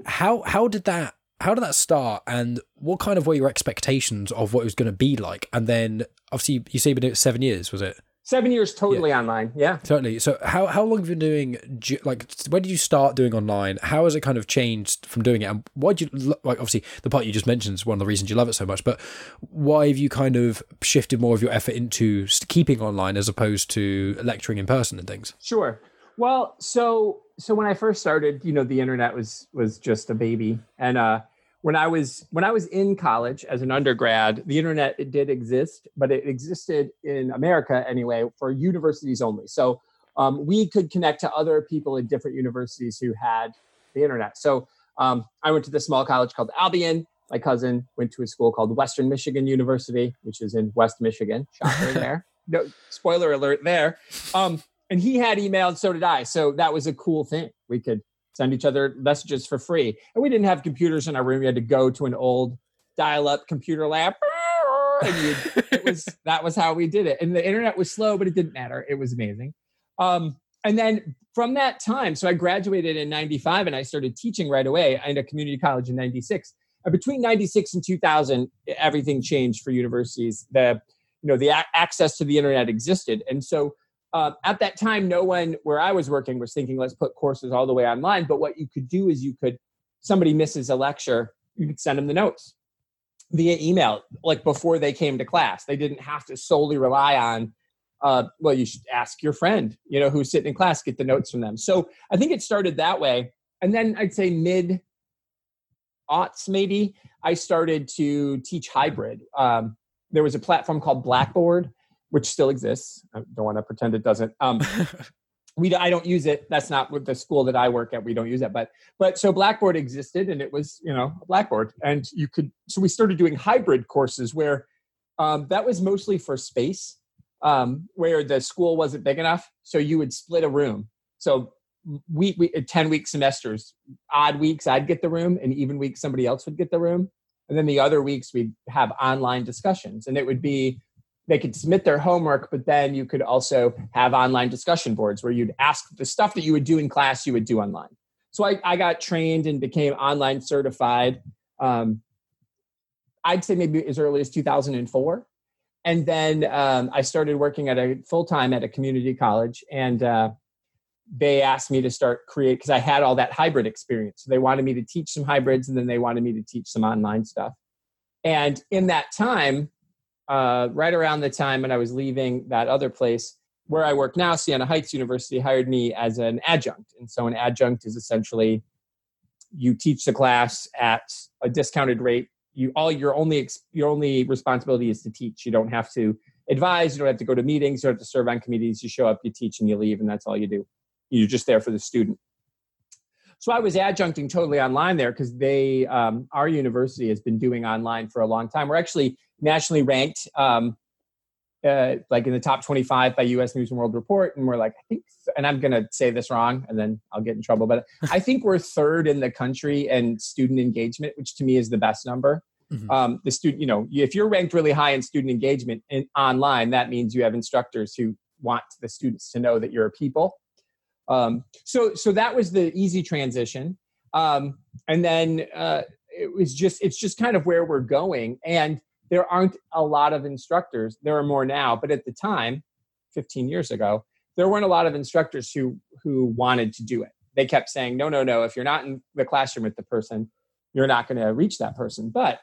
how did that start, and what kind of were your expectations of what it was going to be like? And then obviously you say you've been doing it 7 years, was it? 7 years totally online. Yeah. Totally. So how long have you been doing, like, when did you start doing online? How has it kind of changed from doing it? And why did you, like, obviously the part you just mentioned is one of the reasons you love it so much, but why have you kind of shifted more of your effort into keeping online as opposed to lecturing in person and things? Sure. Well, so when I first started, you know, the internet was just a baby. And, when I was in college as an undergrad, the internet, it did exist, but it existed in America anyway for universities only. So we could connect to other people in different universities who had the internet. So I went to this small college called Albion. My cousin went to a school called Western Michigan University, which is in West Michigan. Shocker there. No, spoiler alert there. And he had email, and so did I. So that was a cool thing. We could send each other messages for free. And we didn't have computers in our room. We had to go to an old dial-up computer lab. And that was how we did it. And the internet was slow, but it didn't matter. It was amazing. And then from that time, so I graduated in 95 and I started teaching right away in a community college in 96. And between 96 and 2000, everything changed for universities. The access to the internet existed. And so at that time, no one where I was working was thinking, let's put courses all the way online. But what you could do is somebody misses a lecture, you could send them the notes via email, like before they came to class. They didn't have to solely rely on, you should ask your friend, who's sitting in class, get the notes from them. So I think it started that way. And then I'd say mid-aughts, maybe, I started to teach hybrid. There was a platform called Blackboard, which still exists. I don't want to pretend it doesn't. I don't use it. That's not with the school that I work at. We don't use that. But so Blackboard existed, and it was, Blackboard. And so we started doing hybrid courses where that was mostly for space, where the school wasn't big enough. So you would split a room. So we 10-week semesters, odd weeks, I'd get the room, and even weeks, somebody else would get the room. And then the other weeks we'd have online discussions, and it would be, they could submit their homework, but then you could also have online discussion boards where you'd ask the stuff that you would do in class, you would do online. So I got trained and became online certified. I'd say maybe as early as 2004. And then I started working full-time at a community college, and they asked me to start because I had all that hybrid experience. So they wanted me to teach some hybrids, and then they wanted me to teach some online stuff. And in that time, right around the time when I was leaving that other place where I work now, Siena Heights University hired me as an adjunct. And so an adjunct is essentially you teach the class at a discounted rate. Your only responsibility is to teach. You don't have to advise. You don't have to go to meetings. You don't have to serve on committees. You show up, you teach, and you leave, and that's all you do. You're just there for the student. So I was adjuncting totally online there because our university has been doing online for a long time. We're actually nationally ranked, like in the top 25 by U.S. News and World Report. And we're like, I think, and I'm going to say this wrong and then I'll get in trouble, but I think we're third in the country in student engagement, which to me is the best number. Mm-hmm. The student, if you're ranked really high in student engagement online, that means you have instructors who want the students to know that you're a people. So that was the easy transition. And then it's just kind of where we're going. And there aren't a lot of instructors. There are more now, but at the time, 15 years ago, there weren't a lot of instructors who wanted to do it. They kept saying, no, if you're not in the classroom with the person, you're not going to reach that person. But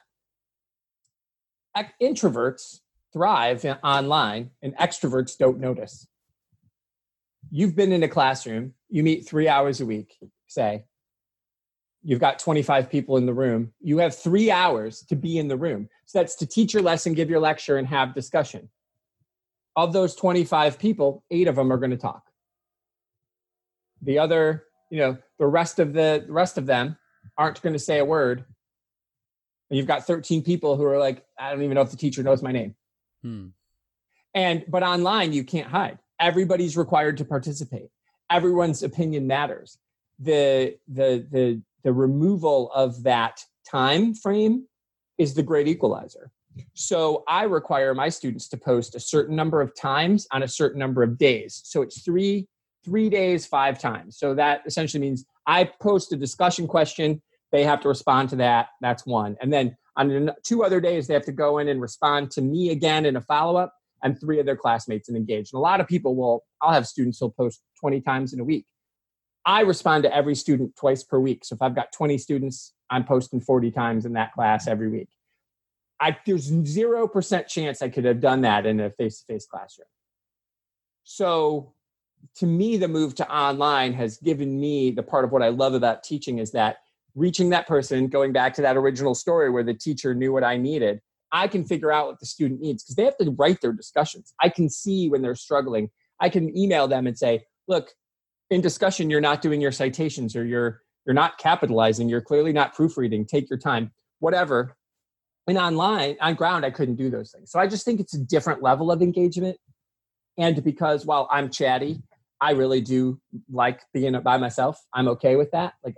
introverts thrive online and extroverts don't notice. You've been in a classroom, you meet 3 hours a week, say, you've got 25 people in the room. You have 3 hours to be in the room. So that's to teach your lesson, give your lecture, and have discussion. Of those 25 people, 8 of them are going to talk. The other, the rest of them aren't going to say a word. And you've got 13 people who are like, I don't even know if the teacher knows my name. But online, you can't hide. Everybody's required to participate. Everyone's opinion matters. The removal of that time frame is the great equalizer. So I require my students to post a certain number of times on a certain number of days. So it's three days, 5 times. So that essentially means I post a discussion question. They have to respond to that. That's one. And then on 2 other days, they have to go in and respond to me again in a follow-up, and 3 of their classmates and engage. And a lot of people I'll have students who'll post 20 times in a week. I respond to every student twice per week. So if I've got 20 students, I'm posting 40 times in that class every week. There's 0% chance I could have done that in a face-to-face classroom. So to me, the move to online has given me the part of what I love about teaching is that reaching that person, going back to that original story where the teacher knew what I needed, I can figure out what the student needs because they have to write their discussions. I can see when they're struggling. I can email them and say, look, in discussion, you're not doing your citations or you're not capitalizing. You're clearly not proofreading. Take your time, whatever. And online, on ground, I couldn't do those things. So I just think it's a different level of engagement. And because while I'm chatty, I really do like being by myself. I'm okay with that. Like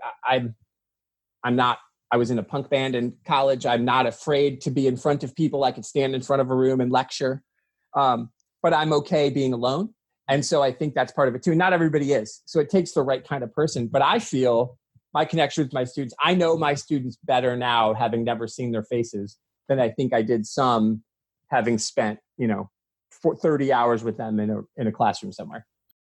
I was in a punk band in college. I'm not afraid to be in front of people. I could stand in front of a room and lecture. But I'm okay being alone. And so I think that's part of it too. Not everybody is. So it takes the right kind of person. But I feel my connection with my students, I know my students better now, having never seen their faces, than I think I did some having spent, 30 hours with them in a classroom somewhere.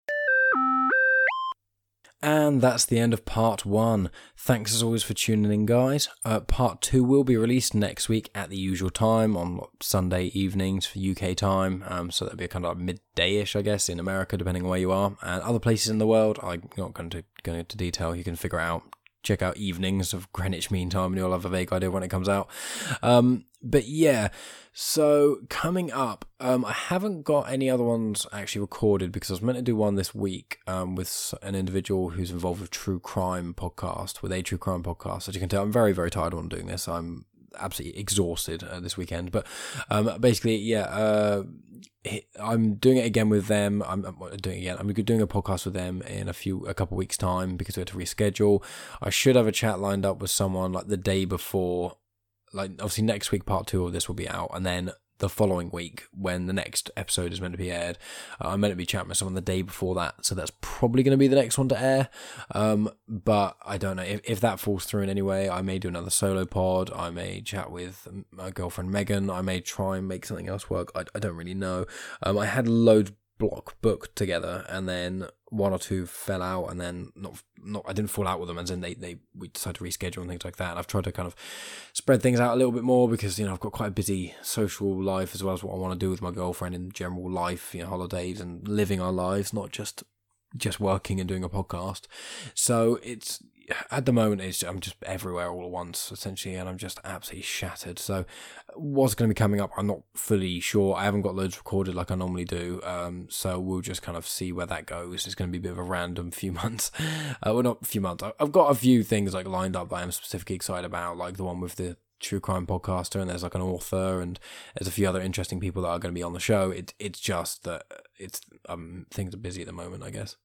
And that's the end of part 1. Thanks as always for tuning in, guys. Part 2 will be released next week at the usual time on Sunday evenings for UK time. So that'll be a kind of midday-ish, I guess, in America, depending on where you are. And other places in the world, I'm not going to go into detail. You can figure out. Check out evenings of Greenwich Mean Time and you'll have a vague idea when it comes out. But yeah, so coming up, I haven't got any other ones actually recorded because I was meant to do one this week with an individual who's involved with a true crime podcast. As you can tell, I'm very, very tired on doing this. I'm absolutely exhausted this weekend. But basically, I'm doing it again with them. I'm doing a podcast with them in a couple of weeks' time because we had to reschedule. I should have a chat lined up with someone like the day before. Like obviously next week, part 2 of this will be out, and then the following week when the next episode is meant to be aired, I'm meant to be chatting with someone the day before that, so that's probably going to be the next one to air. But I don't know if that falls through in any way. I may do another solo pod. I may chat with my girlfriend Megan. I may try and make something else work. I don't really know. I had loads booked together, and then 1 or 2 fell out, and then not I didn't fall out with them, as in we decided to reschedule and things like that. And I've tried to kind of spread things out a little bit more because I've got quite a busy social life as well as what I want to do with my girlfriend in general life, holidays and living our lives, not just working and doing a podcast. So it's at the moment I'm just everywhere all at once essentially, and I'm just absolutely shattered. So what's going to be coming up, I'm not fully sure. I haven't got loads recorded like I normally do, so we'll just kind of see where that goes. It's going to be a bit of a random few months. Well, not few months. I've got a few things like lined up that I'm specifically excited about, like the one with the true crime podcaster, and there's like an author, and there's a few other interesting people that are going to be on the show. It's just that things are busy at the moment, I guess.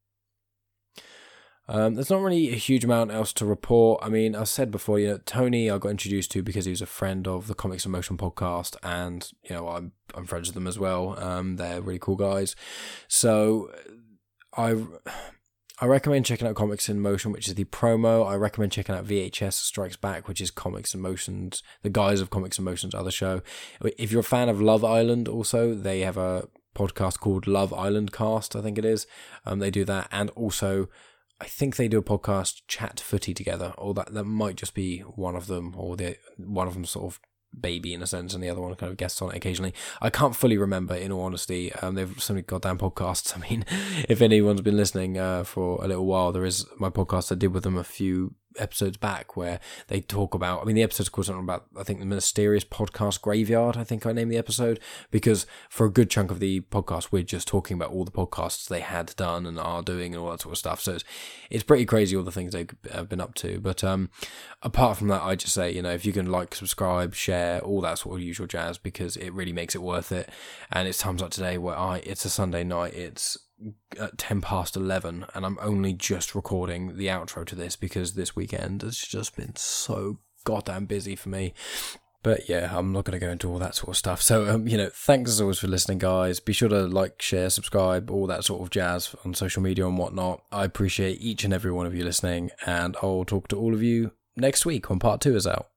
There's not really a huge amount else to report. I mean, I said before, Tony I got introduced to because he was a friend of the Comics in Motion podcast, and I'm friends with them as well. They're really cool guys. So I recommend checking out Comics in Motion, which is the promo. I recommend checking out VHS Strikes Back, which is Comics in Motion's, the guys of Comics in Motion's other show. If you're a fan of Love Island also, they have a podcast called Love Island Cast, I think it is. They do that, and also I think they do a podcast, Chat Footy, together, or that might just be one of them, or one of them sort of baby in a sense, and the other one kind of guests on it occasionally. I can't fully remember, in all honesty. They've so many goddamn podcasts. I mean, if anyone's been listening for a little while, there is my podcast I did with them a few episodes back where they talk about, I mean, the episode's called something about, I think, the Mysterious Podcast Graveyard, I think I named the episode, because for a good chunk of the podcast we're just talking about all the podcasts they had done and are doing and all that sort of stuff. So it's pretty crazy, all the things they've been up to. But apart from that, I just say, if you can like, subscribe, share, all that sort of usual jazz, because it really makes it worth it. And it's times like today where it's a Sunday night, it's at 11:10, and I'm only just recording the outro to this because this weekend has just been so goddamn busy for me. But yeah, I'm not going to go into all that sort of stuff. So, thanks as always for listening, guys. Be sure to like, share, subscribe, all that sort of jazz on social media and whatnot. I appreciate each and every one of you listening, and I'll talk to all of you next week when part 2 is out.